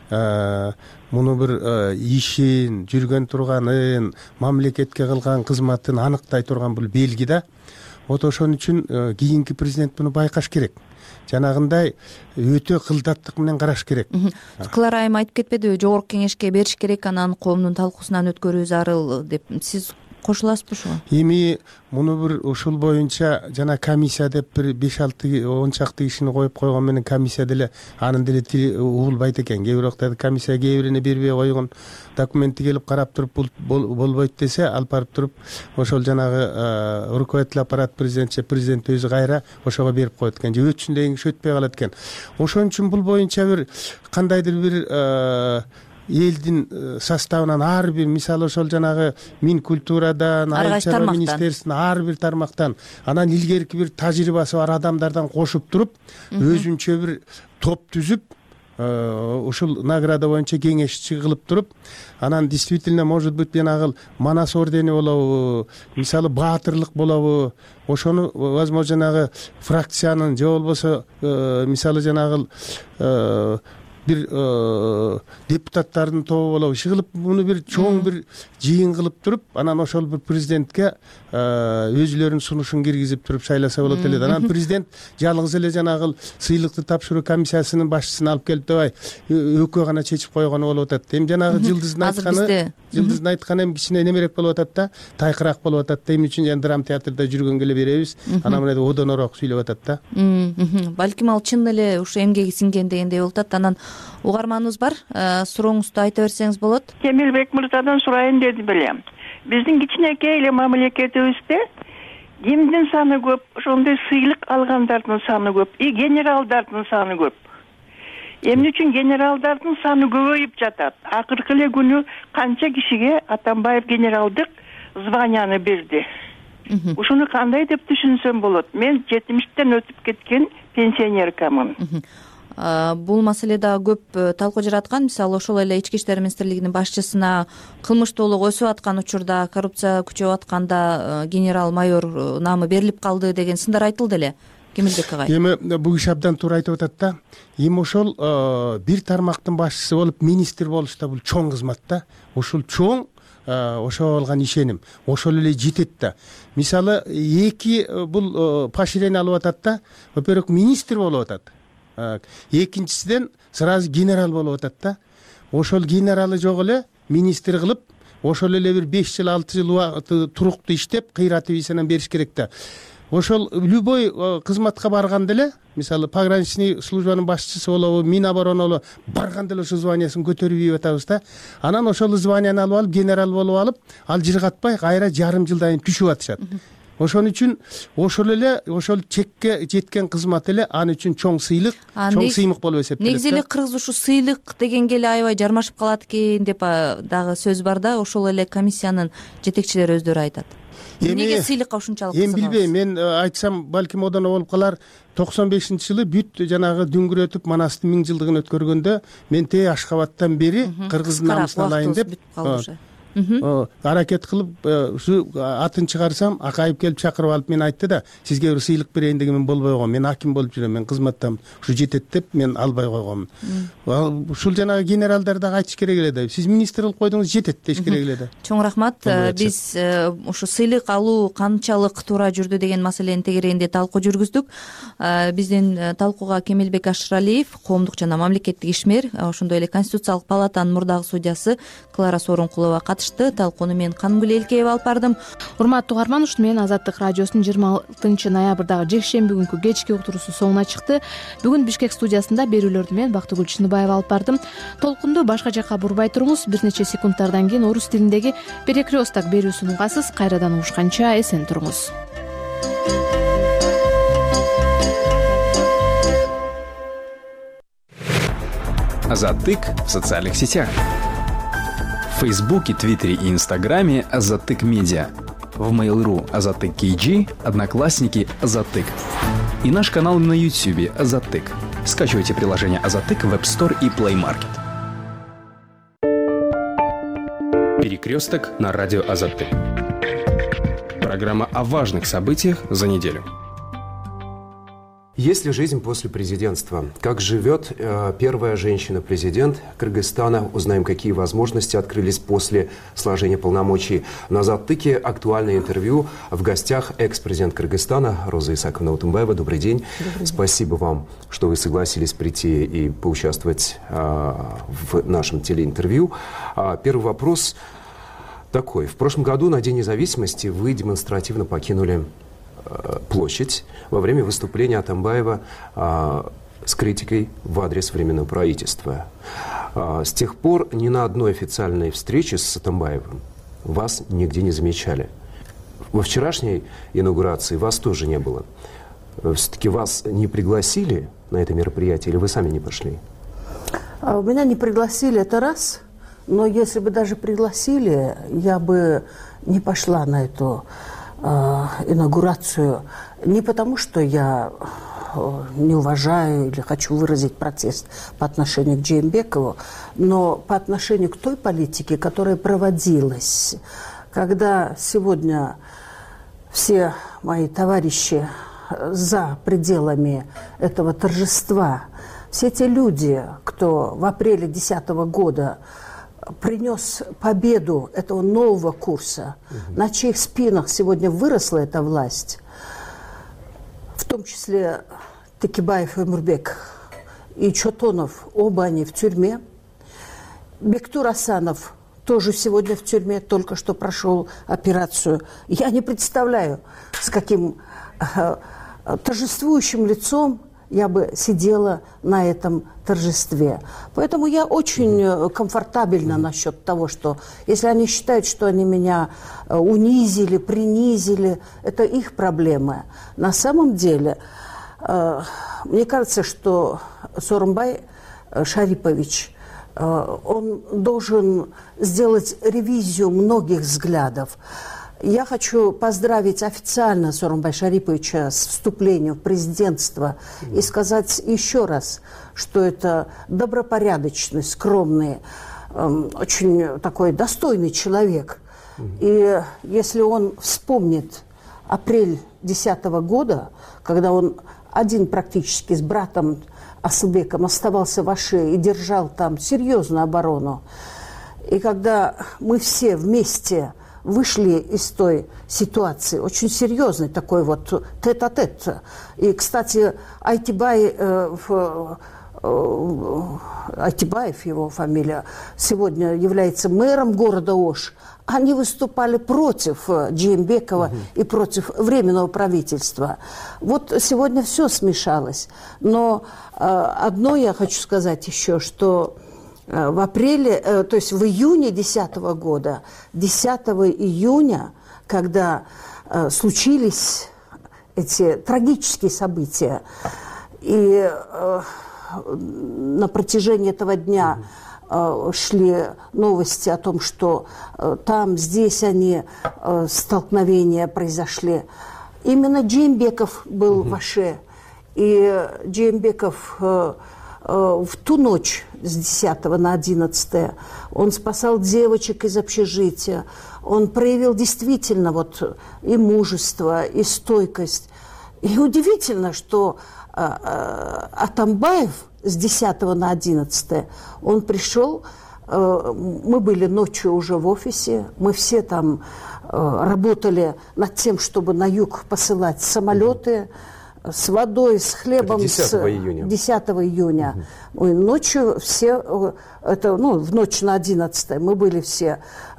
муну бир ишин, жүргөн турганын, мамлекетке кылган кызматын аныктай турган бул белги да. Вот ошон үчүн кийинки президент муну байкаш керек. Жанагындай өтө кылдаттык менен караш керек. Клара айым айтып кетпедиби, жогорку кеңешке бериш керек, анан коомдун талкуусунан өткөрүү зарыл деп. Сиз кошуласызбы ошого? Эми муну бир ушул боюнча жана комиссия деп бир беш алты он чакты кишини коюп койгон менен комиссия деле анын деле тили угулбайт экен. Кээ бир убакта комиссия кээ бирине бербей койгон документти келип карап туруп бул болбойт десе, алып барып туруп ошол жанагы руководитель аппарат президент же президент өзү кайра ошого берип коет экен. Же өтсүн деген киши өтпөй калат экен. Ошон үчүн бул боюнча бир кандайдыр бир элдин составынан ар бир, мисалы ошол жанагы Минкультурадан, Айыл чарба министерствосунан ар бир тармактан, анан илгерки бир тажрыйбасы бар адамдардан кошуп туруп, өзүнчө бир топ түзүп, ушул награда боюнча кеңешчи кылып туруп, анан действительно может быть жанагы Манас ордени болобу, мисалы баатырлык болобу, ошону возможно жанагы фракциянын же болбосо мисалы жанагы бир депутаттардын тобу болобу, иши кылып муну бир чоң бир жыйын кылып туруп, анан ошол бир президентке өзүлөрүнүн сунушун киргизип туруп шайласа болот эле. Анан президент жалгыз эле жанагы сыйлыкты тапшыруу комиссиясынын башчысын алып келип дебай экөө гана чечип койгону болуп атат. Эми жанагы Жылдыздын айтканы, Жылдыздын айтканы эми кичине немерээк болуп атат да, тайкыраак болуп атат да. Эмне үчүн жана драма театрда жүргөнгө эле беребиз, анан мына одонороок сүйлөп атат да. Балким ал чын эле ушу эмгеги сиңген дегендей болуп атат. Анан угарманыбыз бар, сурооңузду айта берсеңиз болот. Кемелбек мырзадан сурайын дедим эле. Биздин кичинекей эле мамлекетибизде кимдин саны көп, ошондой сыйлык алгандардын саны көп, и генералдардын саны көп. Эмне үчүн генералдардын саны көбөйүп жатат? Акыркы эле күнү канча кишиге Атамбаев генералдык званияны берди? Ушуну кандай деп түшүнсөм болот? Мен жетимиштен өтүп кеткен пенсионеркамын. Бул маселе да көп талкуу жараткан. Мисалы ошол эле Ички иштер министрлигинин башчысына кылмыштуулук өсүп аткан учурда, коррупция күчөп атканда генерал майор наамы берилип калды деген сындар айтылды эле. Кемелбек агай. Эми бул киши абдан туура айтып атат да. Эми ошол бир тармактын башчысы болуп министр болуш да бул чоң кызмат да. Ушул чоң ошого болгон ишеним ошол эле жетет да. Мисалы эки бул поощрение алып атат да. Во-первых, министр болуп атат. Экинчисиден сразу генерал болуп атат да. Ошол генералы жок эле министр кылып, ошол эле бир беш жыл алты жыл туруктуу иштеп, кыйраты висанан бериш керек да. Ошол любой кызматка барганда эле, мисалы пограничный службанын башчысы болобу, Минобороны болобу, барганда эле ошол званиясын көтөрүп ийип атабыз да. Анан ошол званияны алып алып, генерал болуп алып, ал жыргатпай кайра жарым жылдан кийин түшүп атышат. Ошон үчүн ошол эле ошол чекке жеткен кызмат эле аны үчүн чоң сыйлык, чоң сыймык болуп эсептелет. Негизи эле кыргыз ушу сыйлык дегенге эле аябай жармашып калат экен деп дагы сөз бар да, ошол эле комиссиянын жетекчилери өздөрү айтат. эмнеге сыйлыкка ушунчалык эми билбейм, мен айтсам балким одоно болуп калар. токсон бешинчи жылы бүт жанагы дүңгүрөтүп Манастын миң жылдыгын өткөргөндө мен тээ Ашкабадтан бери кыргыздын намысын алайын деп аракет кылып ушу атын чыгарсам, Акаев келип чакырып алып мен айтты да, сизге бир сыйлык берейин деген мен болбой койгом. Мен аким болуп жүрөм, мен кызматтамын. Ушу жетет деп мен албай койгом. Ушул жанагы генералдар дагы айтыш керек эле да. Сиз министр кылып койдуңуз, жетет деш керек эле да. Чоң рахмат. Биз ушу сыйлык алуу канчалык туура жүрдү деген маселенин тегерегинде талкуу жүргүздүк. Биздин талкууга Кемелбек Ашыралиев, коомдук жана мамлекеттик ишмер, ошондой эле Конституциялык палатанын мурдагы судьясы Клара Сооронкулова катышты. Талкууну мен Канымгүл Элкеева алып бардым. Урматтуу угарман, ушуну менен Азаттык радиосунун жыйырма алтынчы ноябрдагы жекшемби күнкү кечки уктуруусу соңуна чыкты. Бүгүн Бишкек студиясында берүүлөрдү мен Бактыгүл Чыныбаева алып бардым. Толкунду башка жакка бурбай туруңуз. Бир нече секундтардан кийин орус тилиндеги Перекресток берүүсүн угасыз. Кайрадан угушканча эсен туруңуз. Азаттык в социальных сетях. В Фейсбуке, Твиттере и Инстаграме Азаттык Медиа. В Mail.ru Азаттык кей джи, Одноклассники Азаттык. И наш канал на Ютубе Азаттык. Скачивайте приложение Азаттык в App Store и Play Market. Перекресток на радио Азаттык. Программа о важных событиях за неделю. Есть ли жизнь после президентства? Как живет э, первая женщина-президент Кыргызстана? Узнаем, какие возможности открылись после сложения полномочий. На Азаттыке актуальное интервью. В гостях экс-президент Кыргызстана Роза Исаковна Утымбаева. Добрый день. Добрый день. Спасибо вам, что вы согласились прийти и поучаствовать э, в нашем телеинтервью. А, первый вопрос такой. В прошлом году на День независимости вы демонстративно покинули площадь во время выступления Атамбаева а, с критикой в адрес Временного правительства. А, с тех пор ни на одной официальной встрече с Атамбаевым вас нигде не замечали. Во вчерашней инаугурации вас тоже не было. Все-таки вас не пригласили на это мероприятие или вы сами не пошли? А, меня не пригласили, это раз. Но если бы даже пригласили, я бы не пошла на эту инаугурацию не потому, что я не уважаю или хочу выразить протест по отношению к Джеймбекову, но по отношению к той политике, которая проводилась. Когда сегодня все мои товарищи за пределами этого торжества, все те люди, кто в апреле две тысячи десятого года принес победу этого нового курса, угу. на чьих спинах сегодня выросла эта власть, в том числе Текебаев и Мурбек, и Чотонов, оба они в тюрьме. Бектур Асанов тоже сегодня в тюрьме, только что прошел операцию. Я не представляю, с каким э, торжествующим лицом я бы сидела на этом торжестве. Поэтому я очень комфортабельна насчет того, что если они считают, что они меня унизили, принизили, это их проблемы. На самом деле, мне кажется, что Сооронбай Шарипович, он должен сделать ревизию многих взглядов. Я хочу поздравить официально Сооронбая Шариповича с вступлением в президентство и сказать еще раз, что это добропорядочный, скромный, э, очень такой достойный человек. И если он вспомнит апрель две тысячи десятого года, когда он один практически с братом Асылбеком оставался в Аше и держал там серьезную оборону, и когда мы все вместе вышли из той ситуации, очень серьезный такой вот тет-а-тет. И, кстати, Айтибай, э, э, Айтибаев, его фамилия, сегодня является мэром города Ош. Они выступали против Джеймбекова угу. и против Временного правительства. Вот сегодня все смешалось. Но э, одно я хочу сказать еще, что в апреле, то есть в июне две тысячи десятого года, десятого июня, когда э, случились эти трагические события, и э, на протяжении этого дня шли новости о том, что там, здесь они, столкновения произошли. Именно Джеймбеков был в Аше. И Джеймбеков в ту ночь с десятого на одиннадцатое он спасал девочек из общежития. Он проявил действительно вот и мужество, и стойкость. И удивительно, что Атамбаев с десятого на одиннадцатое он пришел, мы были ночью уже в офисе, мы все там работали над тем, чтобы на юг посылать самолеты с водой, с хлебом. Это десятого июня. десятого июня. Угу. Ночью все, это, ну, в ночь на одиннадцатое мы были все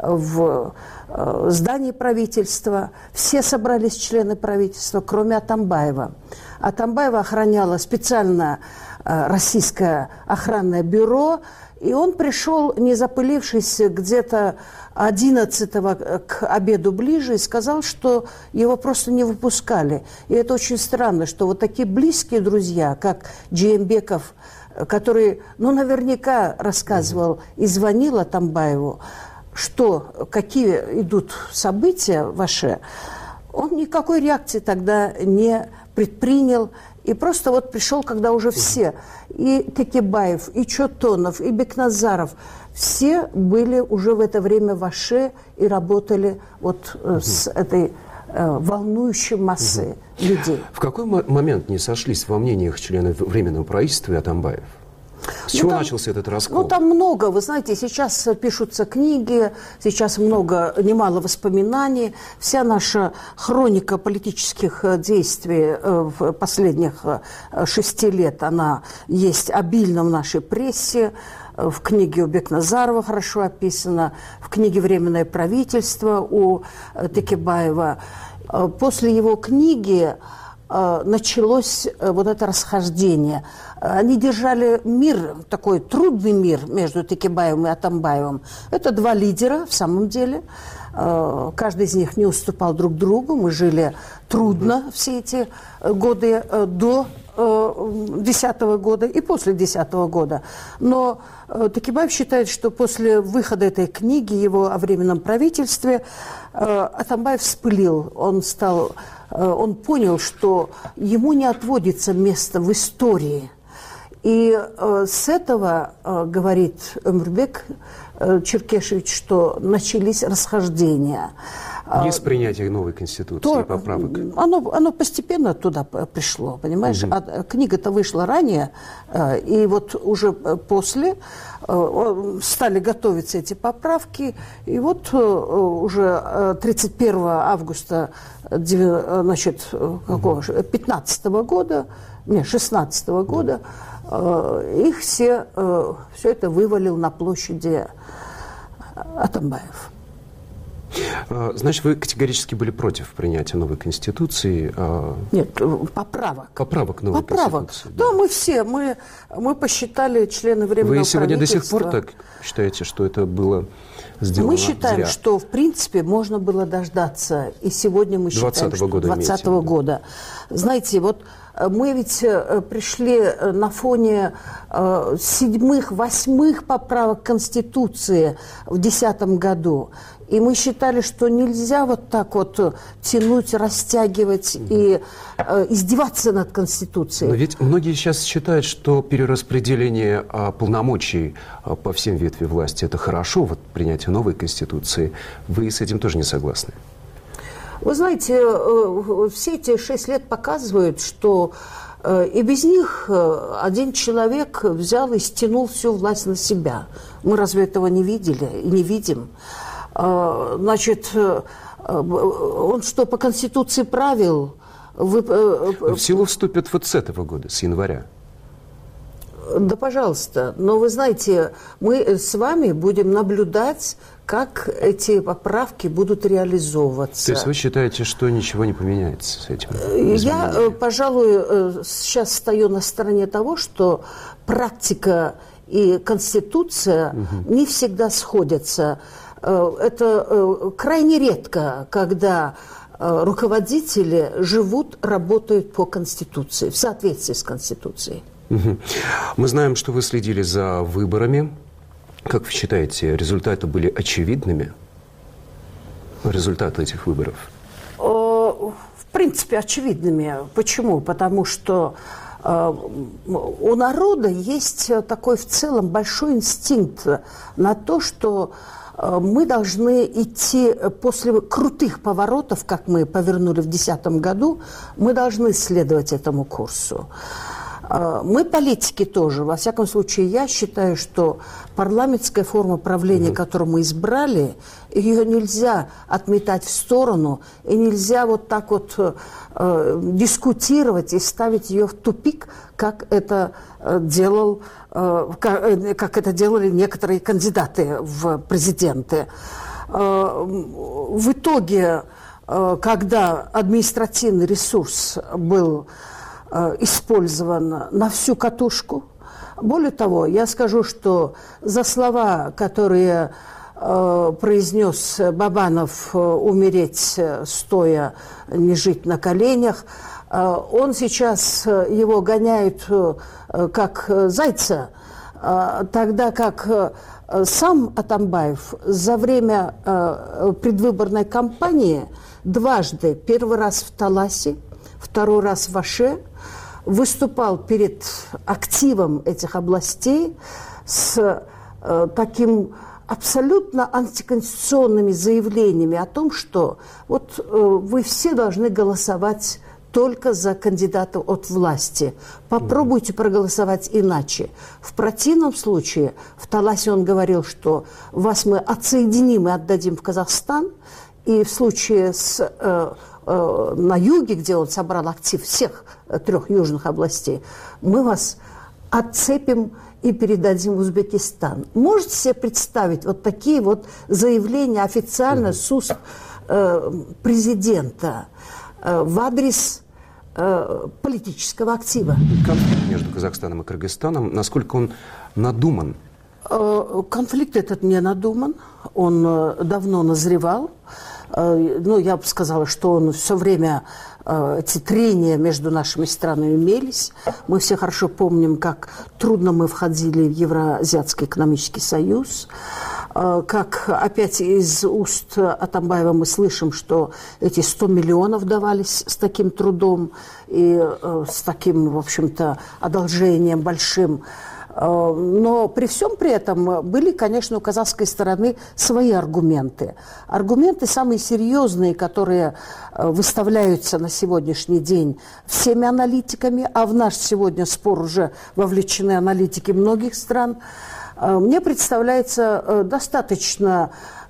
в здании правительства, все собрались члены правительства, кроме Атамбаева. Атамбаева охраняло специально российское охранное бюро, и он пришел, не запылившись, где-то одиннадцатого к обеду ближе, и сказал, что его просто не выпускали. И это очень странно, что вот такие близкие друзья, как Джеймбеков, который, ну, наверняка рассказывал и звонил Атамбаеву, что, какие идут события ваши, он никакой реакции тогда не предпринял. И просто вот пришел, когда уже все, и Текебаев, и Чотонов, и Бекназаров, все были уже в это время в Аше и работали вот угу. с этой э, волнующей массой угу. людей. В какой момент не сошлись во мнениях членов Временного правительства и Атамбаев? С чего ну, там, начался этот раскол? Ну, там много. Вы знаете, сейчас пишутся книги, сейчас много, немало воспоминаний. Вся наша хроника политических действий в последних шести лет, она есть обильно в нашей прессе. В книге у Бекназарова хорошо описано, в книге «Временное правительство» у Текебаева. После его книги началось вот это расхождение. Они держали мир, такой трудный мир между Текебаевым и Атамбаевым. Это два лидера, в самом деле. Каждый из них не уступал друг другу. Мы жили трудно все эти годы до десятого года и после десятого года. Но Текебаев считает, что после выхода этой книги его о Временном правительстве Атамбаев вспылил. Он стал, он понял, что ему не отводится место в истории. И с этого, говорит Өмурбек Черкешевич, что начались расхождения. Без принятия новой конституции то, и поправок. Оно, оно постепенно туда пришло, понимаешь? Угу. А книга-то вышла ранее, и вот уже после стали готовиться эти поправки, и вот уже тридцать первого августа значит, какого, пятнадцатого года, не, шестнадцатого года, их все, все это вывалил на площади Атамбаев. Значит, вы категорически были против принятия новой конституции? Нет, поправок. Поправок новой поправок. конституции. Да, мы все, мы, мы посчитали члены Временного правительства. Вы сегодня до сих пор так считаете, что это было сделано Мы считаем, зря? что, в принципе, можно было дождаться. И сегодня мы считаем, что двадцатого года. Знаете, вот мы ведь пришли на фоне седьмых, восьмых поправок Конституции в десятом году. И мы считали, что нельзя вот так вот тянуть, растягивать и э, издеваться над Конституцией. Но ведь многие сейчас считают, что перераспределение а, полномочий а, по всем ветвям власти – это хорошо, вот принятие новой Конституции. Вы с этим тоже не согласны? Вы знаете, э, все эти шесть лет показывают, что э, и без них э, один человек взял и стянул всю власть на себя. Мы разве этого не видели и не видим? Значит, он что, по Конституции правил? Вы... В силу вступят вот с этого года, с января. Да, пожалуйста. Но вы знаете, мы с вами будем наблюдать, как эти поправки будут реализовываться. То есть вы считаете, что ничего не поменяется с этим? Я, пожалуй, сейчас стою на стороне того, что практика и Конституция угу. не всегда сходятся. Это крайне редко, когда руководители живут, работают по Конституции, в соответствии с Конституцией. Угу. Мы знаем, что вы следили за выборами Как вы считаете, результаты были очевидными? Результаты этих выборов? В принципе, очевидными. Почему? Потому что у народа есть такой в целом большой инстинкт на то, что мы должны идти после крутых поворотов, как мы повернули в две тысячи десятом году, мы должны следовать этому курсу. Мы, политики, тоже. Во всяком случае, я считаю, что парламентская форма правления, mm-hmm. которую мы избрали, ее нельзя отметать в сторону, и нельзя вот так вот э, дискутировать и ставить ее в тупик, как это э, делал, э, как, как это делали некоторые кандидаты в президенты. Э, в итоге, э, когда административный ресурс был использован на всю катушку. Более того, я скажу, что за слова, которые э, произнес Бабанов, «умереть стоя, не жить на коленях», э, он сейчас, его гоняют э, как зайца, э, тогда как э, сам Атамбаев за время э, предвыборной кампании дважды, первый раз в Таласе, второй раз в Аше, выступал перед активом этих областей с э, таким абсолютно антиконституционными заявлениями о том, что вот э, вы все должны голосовать только за кандидатов от власти. Попробуйте проголосовать иначе. В противном случае, в Таласе он говорил, что вас мы отсоединим и отдадим в Казахстан, и в случае с... Э, на юге, где он собрал актив всех трех южных областей, мы вас отцепим и передадим в Узбекистан. Можете себе представить вот такие вот заявления официально с уст э, президента э, в адрес э, политического актива? Конфликт между Казахстаном и Кыргызстаном, насколько он надуман? Э, конфликт этот не надуман, он э, давно назревал. Ну, я бы сказала, что он все время, э, эти трения между нашими странами имелись. Мы все хорошо помним, как трудно мы входили в Евразиатский экономический союз, э, как опять из уст Атамбаева мы слышим, что эти сто миллионов давались с таким трудом и э, с таким, в общем-то, одолжением большим. Но при всем при этом были, конечно, у казахской стороны свои аргументы. Аргументы самые серьезные, которые выставляются на сегодняшний день всеми аналитиками, а в наш сегодня спор уже вовлечены аналитики многих стран, мне представляются достаточно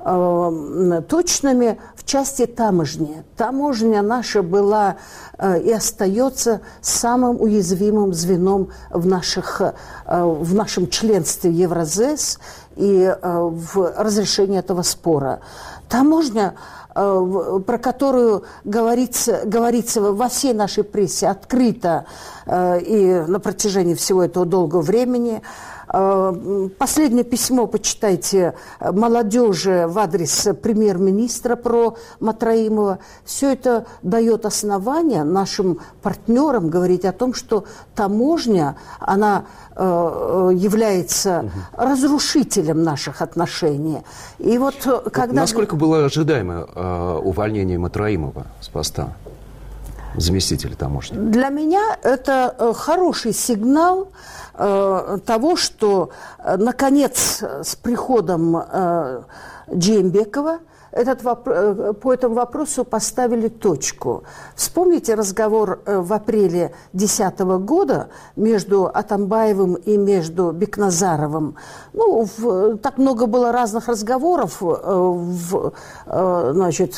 точными в части таможни. Таможня наша была и остается самым уязвимым звеном в, наших, в нашем членстве в Евразес и в разрешении этого спора. Таможня, про которую говорится, говорится во всей нашей прессе открыто и на протяжении всего этого долгого времени. Последнее письмо, почитайте, молодежи в адрес премьер-министра про Матраимова. Все это дает основание нашим партнерам говорить о том, что таможня, она э, является угу. разрушителем наших отношений. И вот, когда... Насколько было ожидаемо э, увольнение Матраимова с поста заместителя таможни? Для меня это э, хороший сигнал э, того, что, э, наконец, с приходом э, Джеймбекова этот воп- по этому вопросу поставили точку. Вспомните разговор в апреле две тысячи десятого года между Атамбаевым и между Бекназаровым. Ну, в, так много было разных разговоров, в, значит,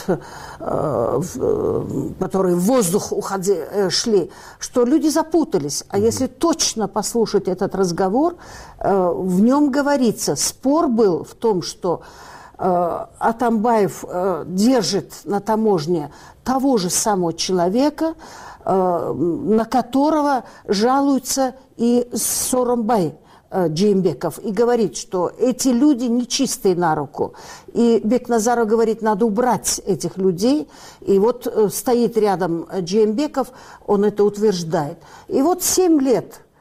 в, которые в воздух уходи, шли, что люди запутались. А если точно послушать этот разговор, в нем говорится, спор был в том, что Атамбаев держит на таможне того же самого человека, на которого жалуется и Сооронбай Джеймбеков, и говорит, что эти люди нечистые на руку. И Бекназаров говорит, надо убрать этих людей. И вот стоит рядом Джеймбеков, он это утверждает. И вот семь лет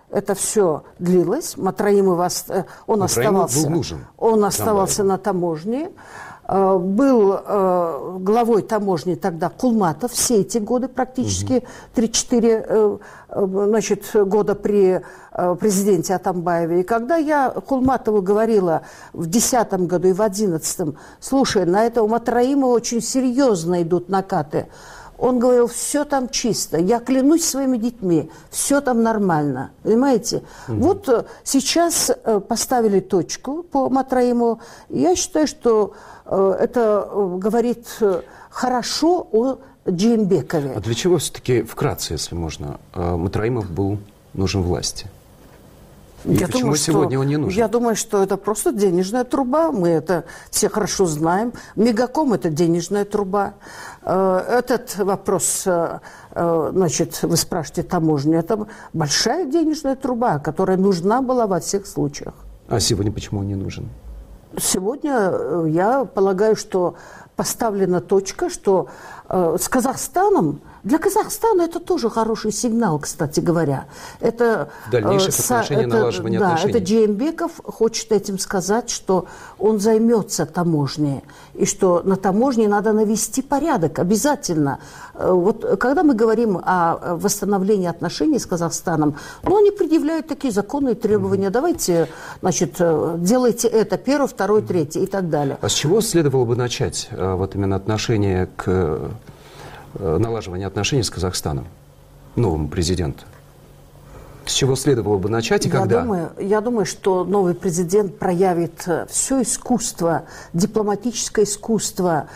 это все длилось. Матраимов, он оставался, он оставался на таможне. Был главой таможни тогда Кулматов все эти годы, практически три-четыре значит, года при президенте Атамбаеве. И когда я Кулматову говорила в десятом году и в одиннадцатом, слушай, на этого Матраимова очень серьезно идут накаты, он говорил, все там чисто, я клянусь своими детьми, все там нормально, понимаете? Mm-hmm. Вот сейчас поставили точку по Матраимову. Я считаю, что это говорит хорошо о Джеймбекове. А для чего все-таки, вкратце, если можно, Матраимов был нужен власти? И я почему думаю, сегодня что, он не нужен? Я думаю, что это просто денежная труба. Мы это все хорошо знаем. Мегаком – это денежная труба. Этот вопрос, значит, вы спрашиваете таможню, это большая денежная труба, которая нужна была во всех случаях. А сегодня почему он не нужен? Сегодня я полагаю, что поставлена точка, что э, с Казахстаном, для Казахстана это тоже хороший сигнал, кстати говоря. Это, в дальнейших э, отношениях, это, налаживания да, отношений. Это Джеймбеков хочет этим сказать, что он займется таможней, и что на таможне надо навести порядок обязательно. Э, вот когда мы говорим о восстановлении отношений с Казахстаном, ну, они предъявляют такие законные требования. Mm-hmm. Давайте, значит, делайте это первое, второе, третье и так далее. А с чего следовало бы начать вот именно отношение к налаживанию отношений с Казахстаном, новому президенту? С чего следовало бы начать и я когда? Думаю, я думаю, что новый президент проявит все искусство, дипломатическое искусство,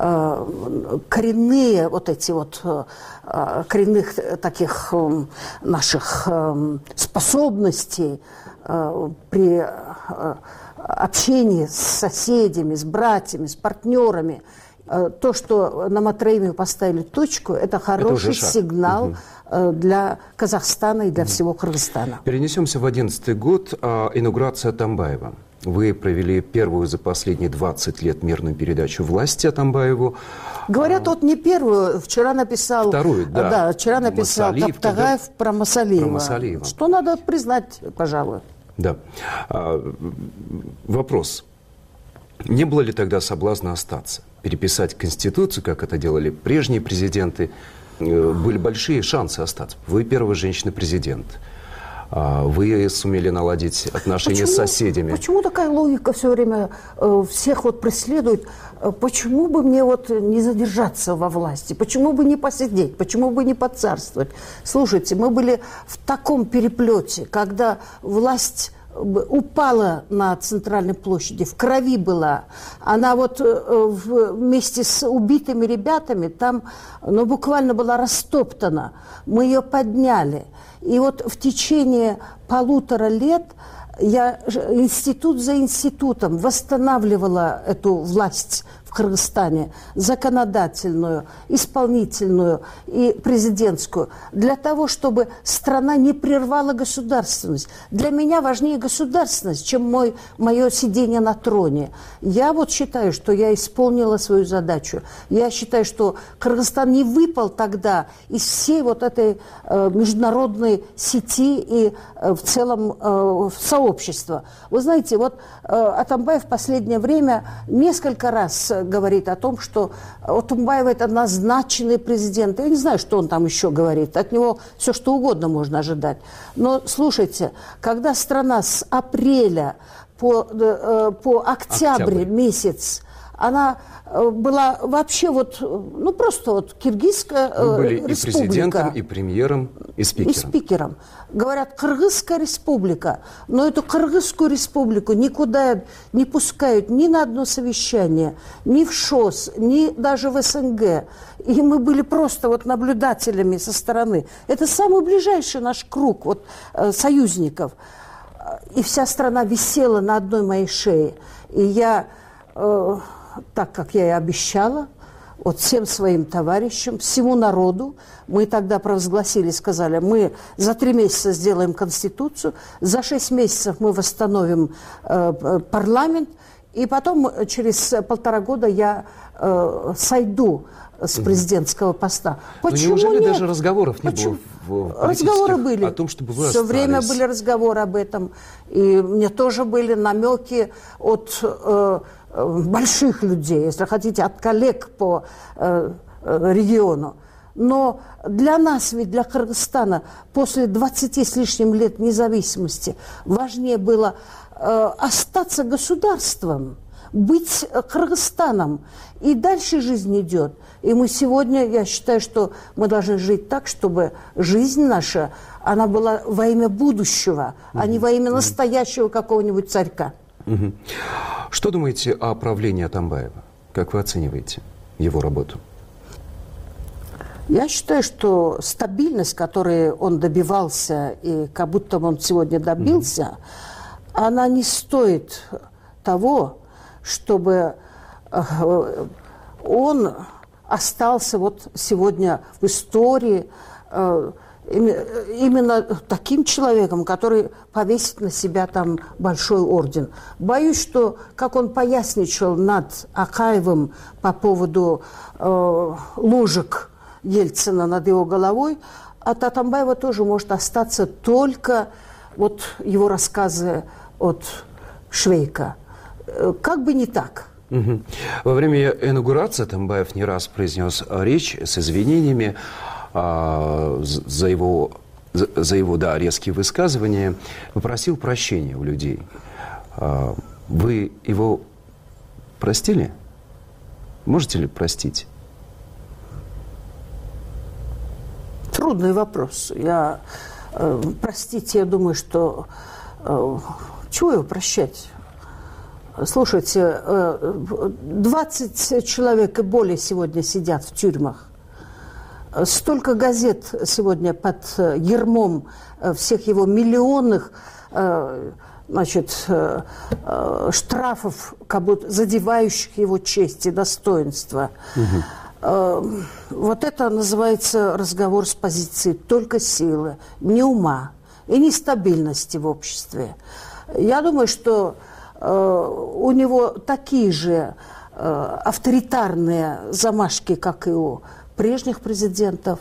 коренные вот эти вот коренных таких наших способностей при общении с соседями, с братьями, с партнерами. То, что на Матраимове поставили точку, это хороший это сигнал угу. для Казахстана и для угу. всего Кыргызстана. Перенесемся в одиннадцатый год. Инаугурация Атамбаева. Вы провели первую за последние двадцать лет мирную передачу власти Атамбаеву. Говорят, вот не первую. Вчера написал... Вторую, да. Да, вчера написал Масалиев, Таптагаев тогда... про Масалиева. Про Масалиева. Что надо признать, пожалуй. Да. А, вопрос. Не было ли тогда соблазна остаться? Переписать Конституцию, как это делали прежние президенты? Были большие шансы остаться. Вы первая женщина-президент. Вы сумели наладить отношения почему, с соседями. Почему такая логика все время э, всех вот преследует? Почему бы мне вот не задержаться во власти? Почему бы не посидеть? Почему бы не поцарствовать? Слушайте, мы были в таком переплете, когда власть упала на центральной площади, в крови была. Она вот вместе с убитыми ребятами там, ну, буквально была растоптана. Мы ее подняли. И вот в течение полутора лет я институт за институтом восстанавливала эту власть в Кыргызстане, законодательную, исполнительную и президентскую, для того, чтобы страна не прервала государственность. Для меня важнее государственность, чем мой, мое сидение на троне. Я вот считаю, что я исполнила свою задачу. Я считаю, что Кыргызстан не выпал тогда из всей вот этой э, международной сети и э, в целом э, сообщества. Вы знаете, вот э, Атамбаев в последнее время несколько раз говорит о том, что Атамбаев это назначенный президент. Я не знаю, что он там еще говорит. От него все что угодно можно ожидать. Но слушайте, когда страна с апреля по, по октябрь, октябрь месяц, она была вообще вот, ну просто вот киргизская республика. Вы были и президентом, и премьером, и спикером. И спикером. Говорят, Кыргызская республика. Но эту Кыргызскую республику никуда не пускают ни на одно совещание, ни в ШОС, ни даже в СНГ. И мы были просто вот наблюдателями со стороны. Это самый ближайший наш круг вот, э, союзников. И вся страна висела на одной моей шее. И я... Э, так как я и обещала, вот всем своим товарищам, всему народу, мы тогда провозгласили, сказали, мы за три месяца сделаем Конституцию, за шесть месяцев мы восстановим э, парламент, и потом через полтора года я э, сойду с президентского поста. Почему неужели нет? Даже разговоров не Почему? было в Разговоры были. О том, чтобы вы Все остались. время были разговоры об этом. И мне тоже были намеки от э, больших людей, если хотите, от коллег по э, региону. Но для нас, ведь для Кыргызстана, после двадцати с лишним лет независимости важнее было э, остаться государством, быть Кыргызстаном. И дальше жизнь идет. И мы сегодня, я считаю, что мы должны жить так, чтобы жизнь наша, она была во имя будущего, mm-hmm. а не во имя настоящего какого-нибудь царька. Mm-hmm. Что думаете о правлении Атамбаева? Как вы оцениваете его работу? Я считаю, что стабильность, которой он добивался, и как будто он сегодня добился, mm-hmm. она не стоит того, чтобы он остался вот сегодня в истории именно таким человеком, который повесит на себя там большой орден. Боюсь, что, как он поясничал над Акаевым по поводу э, ложек Ельцина над его головой, от Атамбаева тоже может остаться только вот его рассказы от Швейка. Как бы не так. Угу. Во время инаугурации Атамбаев не раз произнес речь с извинениями а, за его, за, за его да, резкие высказывания, попросил прощения у людей. А, вы его простили? Можете ли простить? Трудный вопрос. Я, э, простите, я думаю, что э, чего его прощать? Слушайте, двадцать человек и более сегодня сидят в тюрьмах. Столько газет сегодня под ярмом всех его миллионных, значит, штрафов, как будто задевающих его честь и достоинство. Угу. Вот это называется разговор с позиции только силы, не ума и нестабильности в обществе. Я думаю, что у него такие же э, авторитарные замашки, как и у прежних президентов,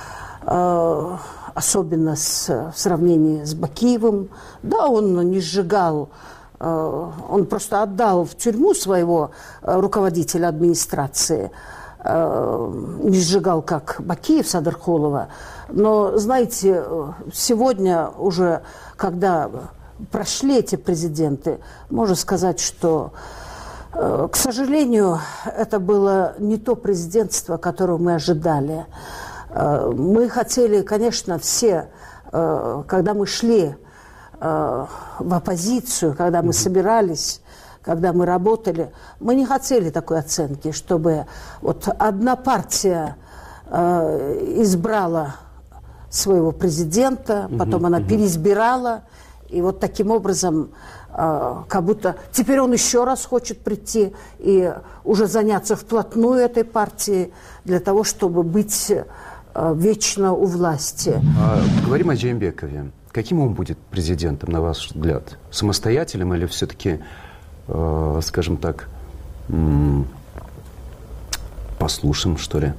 э, особенно с, в сравнении с Бакиевым. Да, он не сжигал, э, он просто отдал в тюрьму своего э, руководителя администрации, э, не сжигал, как Бакиев Садыркулова. Но, знаете, сегодня уже, когда прошли эти президенты, можно сказать, что, э, к сожалению, это было не то президентство, которого мы ожидали. Э, мы хотели, конечно, все, э, когда мы шли э, в оппозицию, когда мы собирались, когда мы работали, мы не хотели такой оценки, чтобы вот одна партия э, избрала своего президента, потом она переизбирала. И вот таким образом, э, как будто теперь он еще раз хочет прийти и уже заняться вплотную этой партией для того, чтобы быть э, вечно у власти. А, говорим о Джеймбекове. Каким он будет президентом, на ваш взгляд? Самостоятельным или все-таки, э, скажем так, м- послушным, что ли?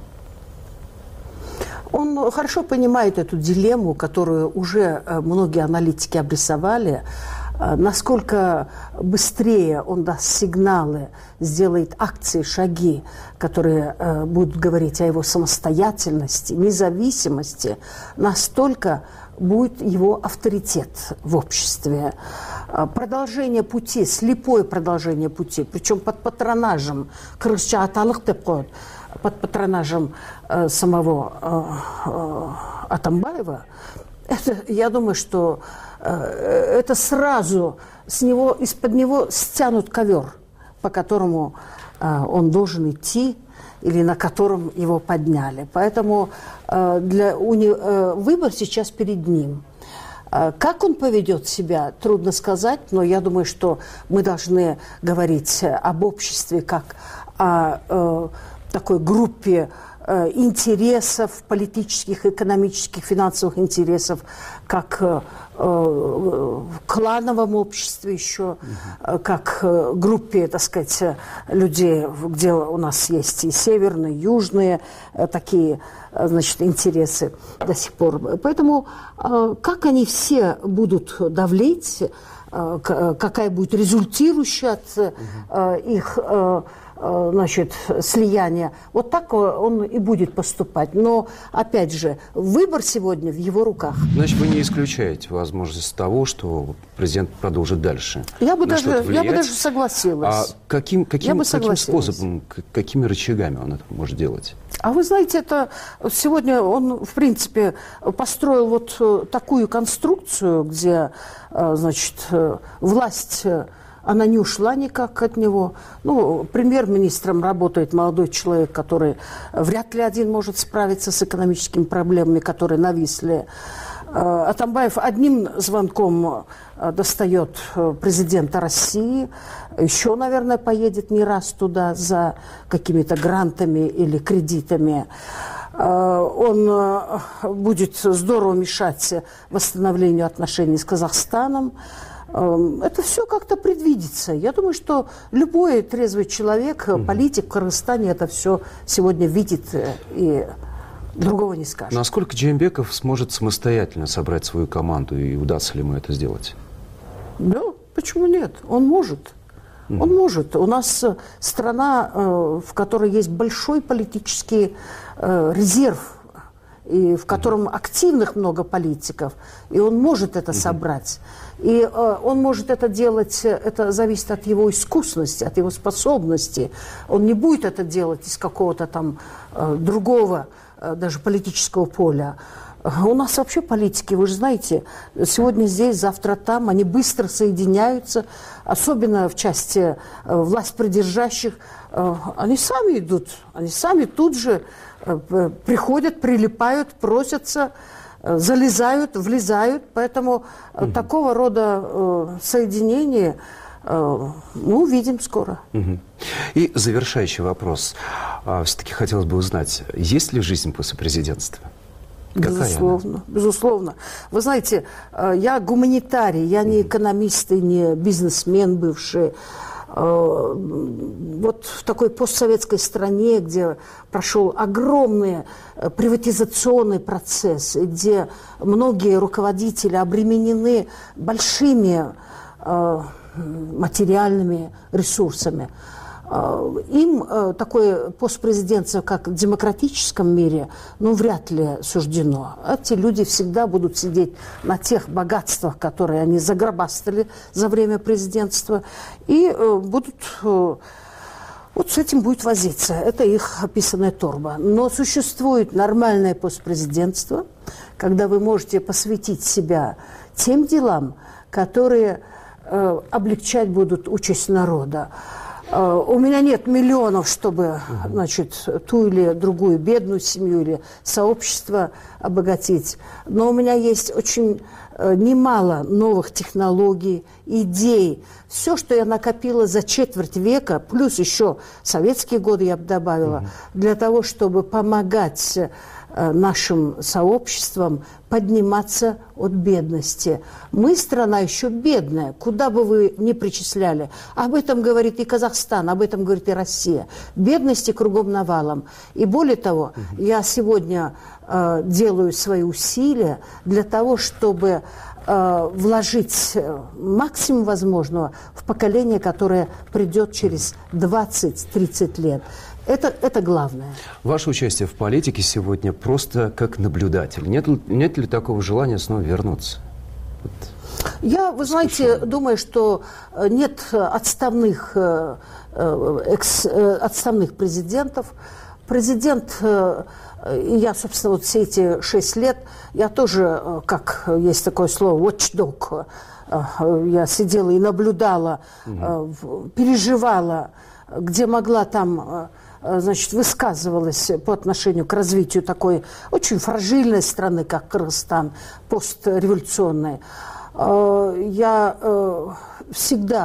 Он хорошо понимает эту дилемму, которую уже многие аналитики обрисовали. Насколько быстрее он даст сигналы, сделает акции, шаги, которые будут говорить о его самостоятельности, независимости, настолько будет его авторитет в обществе. Продолжение пути, слепое продолжение пути, причем под патронажем, кыргызча аталык деп коет, под патронажем э, самого э, э, Атамбаева, это, я думаю, что э, это сразу с него, из-под него стянут ковер, по которому э, он должен идти или на котором его подняли. Поэтому э, для, у не, э, выбор сейчас перед ним. Э, как он поведет себя, трудно сказать, но я думаю, что мы должны говорить об обществе как о э, такой группе интересов, политических, экономических, финансовых интересов, как в клановом обществе еще, как в группе, так сказать, людей, где у нас есть и северные, и южные такие, значит, интересы до сих пор. Поэтому как они все будут давлеть, какая будет результирующая от их, значит, слияния, вот так он и будет поступать. Но, опять же, выбор сегодня в его руках. Значит, вы не исключаете возможность того, что президент продолжит дальше? Я бы, даже, я бы даже согласилась. А каким, каким, бы каким способом, какими рычагами он это может делать? А вы знаете, это сегодня он, в принципе, построил вот такую конструкцию, где, значит, власть... Она не ушла никак от него. Ну, премьер-министром работает молодой человек, который вряд ли один может справиться с экономическими проблемами, которые нависли. Атамбаев одним звонком достает президента России. Еще, наверное, поедет не раз туда за какими-то грантами или кредитами. Он будет здорово мешать восстановлению отношений с Казахстаном. Это все как-то предвидится. Я думаю, что любой трезвый человек, политик в Кыргызстане это все сегодня видит и другого не скажет. Насколько Джеймбеков сможет самостоятельно собрать свою команду, и удастся ли ему это сделать? Да, почему нет? Он может. Mm. Он может. У нас страна, в которой есть большой политический резерв, и в котором активных много политиков, и он может это собрать. И э, он может это делать, это зависит от его искусности, от его способности. Он не будет это делать из какого-то там э, другого, э, даже политического поля. У нас вообще политики, вы же знаете, сегодня здесь, завтра там, они быстро соединяются, особенно в части э, власть придержащих. Э, они сами идут, они сами тут же э, приходят, прилипают, просятся, э, залезают, влезают. Поэтому э, угу. такого рода э, соединения э, мы увидим скоро. Угу. И завершающий вопрос. Все-таки хотелось бы узнать, есть ли жизнь после президентства? Какая безусловно, она? безусловно. Вы знаете, я гуманитарий, я не экономист и не бизнесмен бывший. Вот в такой постсоветской стране, где прошел огромный приватизационный процесс, где многие руководители обременены большими материальными ресурсами, им такое постпрезидентство, как в демократическом мире, ну, вряд ли суждено. Эти люди всегда будут сидеть на тех богатствах, которые они загробастали за время президентства, и будут... Вот с этим будет возиться. Это их описанная торба. Но существует нормальное постпрезидентство, когда вы можете посвятить себя тем делам, которые э, облегчать будут участь народа. У меня нет миллионов, чтобы, значит, ту или другую бедную семью или сообщество обогатить. Но у меня есть очень немало новых технологий, идей. Все, что я накопила за четверть века, плюс еще советские годы я бы добавила, угу. для того, чтобы помогать нашим сообществам подниматься от бедности. Мы страна еще бедная, куда бы вы ни причисляли. Об этом говорит и Казахстан, об этом говорит и Россия. Бедности кругом навалом. И более того, угу. я сегодня э, делаю свои усилия для того, чтобы э, вложить максимум возможного в поколение, которое придет через двадцать-тридцать лет. Это, это главное. Ваше участие в политике сегодня просто как наблюдатель. Нет, нет ли такого желания снова вернуться? Вот. Я, вы знаете, думаю, что нет отставных, экс, отставных президентов. Президент, и я, собственно, вот все эти шесть лет, я тоже, как есть такое слово, watchdog, я сидела и наблюдала, угу. переживала, где могла там... значит, высказывалась по отношению к развитию такой очень фрагильной страны, как Кыргызстан, постреволюционной. Я всегда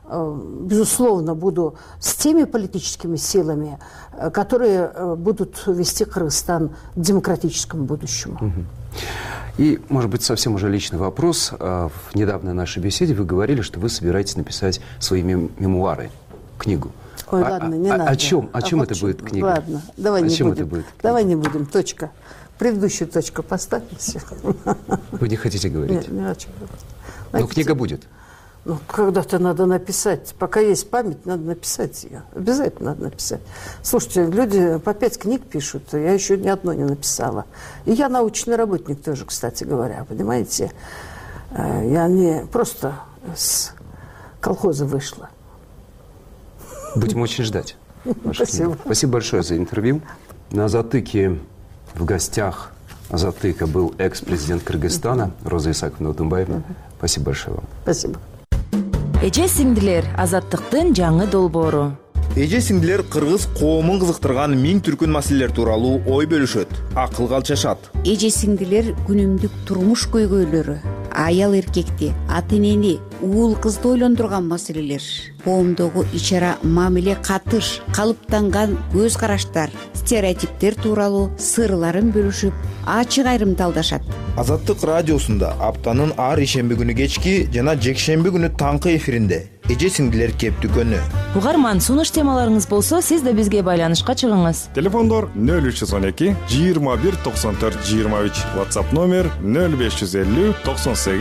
безусловно, буду с теми политическими силами, которые будут вести Кыргызстан к демократическому будущему. И, может быть, совсем уже личный вопрос. В недавней нашей беседе вы говорили, что вы собираетесь написать свои мемуары, книгу. Ой, а, ладно, не а, надо. О чем, о чем а это будет книга? Ладно, давай о не чем будем. Это будет давай не будем, точка. Предыдущую точку поставим. Вы не хотите говорить? Нет, не хочу. Но книга будет. Ну, когда-то надо написать. Пока есть память, надо написать ее. Обязательно надо написать. Слушайте, люди по пять книг пишут, я еще ни одной не написала. И я научный работник тоже, кстати говоря, понимаете? Я не просто с колхоза вышла. Будем очень ждать. Спасибо. Спасибо большое за интервью. На «Затыке» в гостях «Затыка» был экс-президент Кыргызстана Роза Исаковна Утунбаевна. Спасибо большое вам. Спасибо. Эже сиңдилер, Азаттыктын жаңы долбоору. Эже сиңдилер кыргыз коомун кызыктырган миң түркүн маселелер тууралуу ой бөлүшөт, акылга алчашат. Эже сиңдилер күнүмдүк турмуш көйгөйлөрү, аял эркекти, ата энени, уул кызды ойлондурган маселелер, коомдогу ичара мамиле катыш, калыптанган көз караштар, стереотиптер тууралуу сырларын бөлүшүп, ачык айрымталдашат. Азаттык радиосунда аптанын ар ишемби күнү кечки жана жекшемби күнү таңкы эфиринде эже сиңдилер кептүкөнү. Угарман, сунуш темаларыңыз болсо, сиз да бизге байланышка чыгыңыз. Телефондор нөл үч жүз он эки жыйырма бир токсон төрт жыйырма үч, WhatsApp номер нөл беш жүз элүү токсон сегиз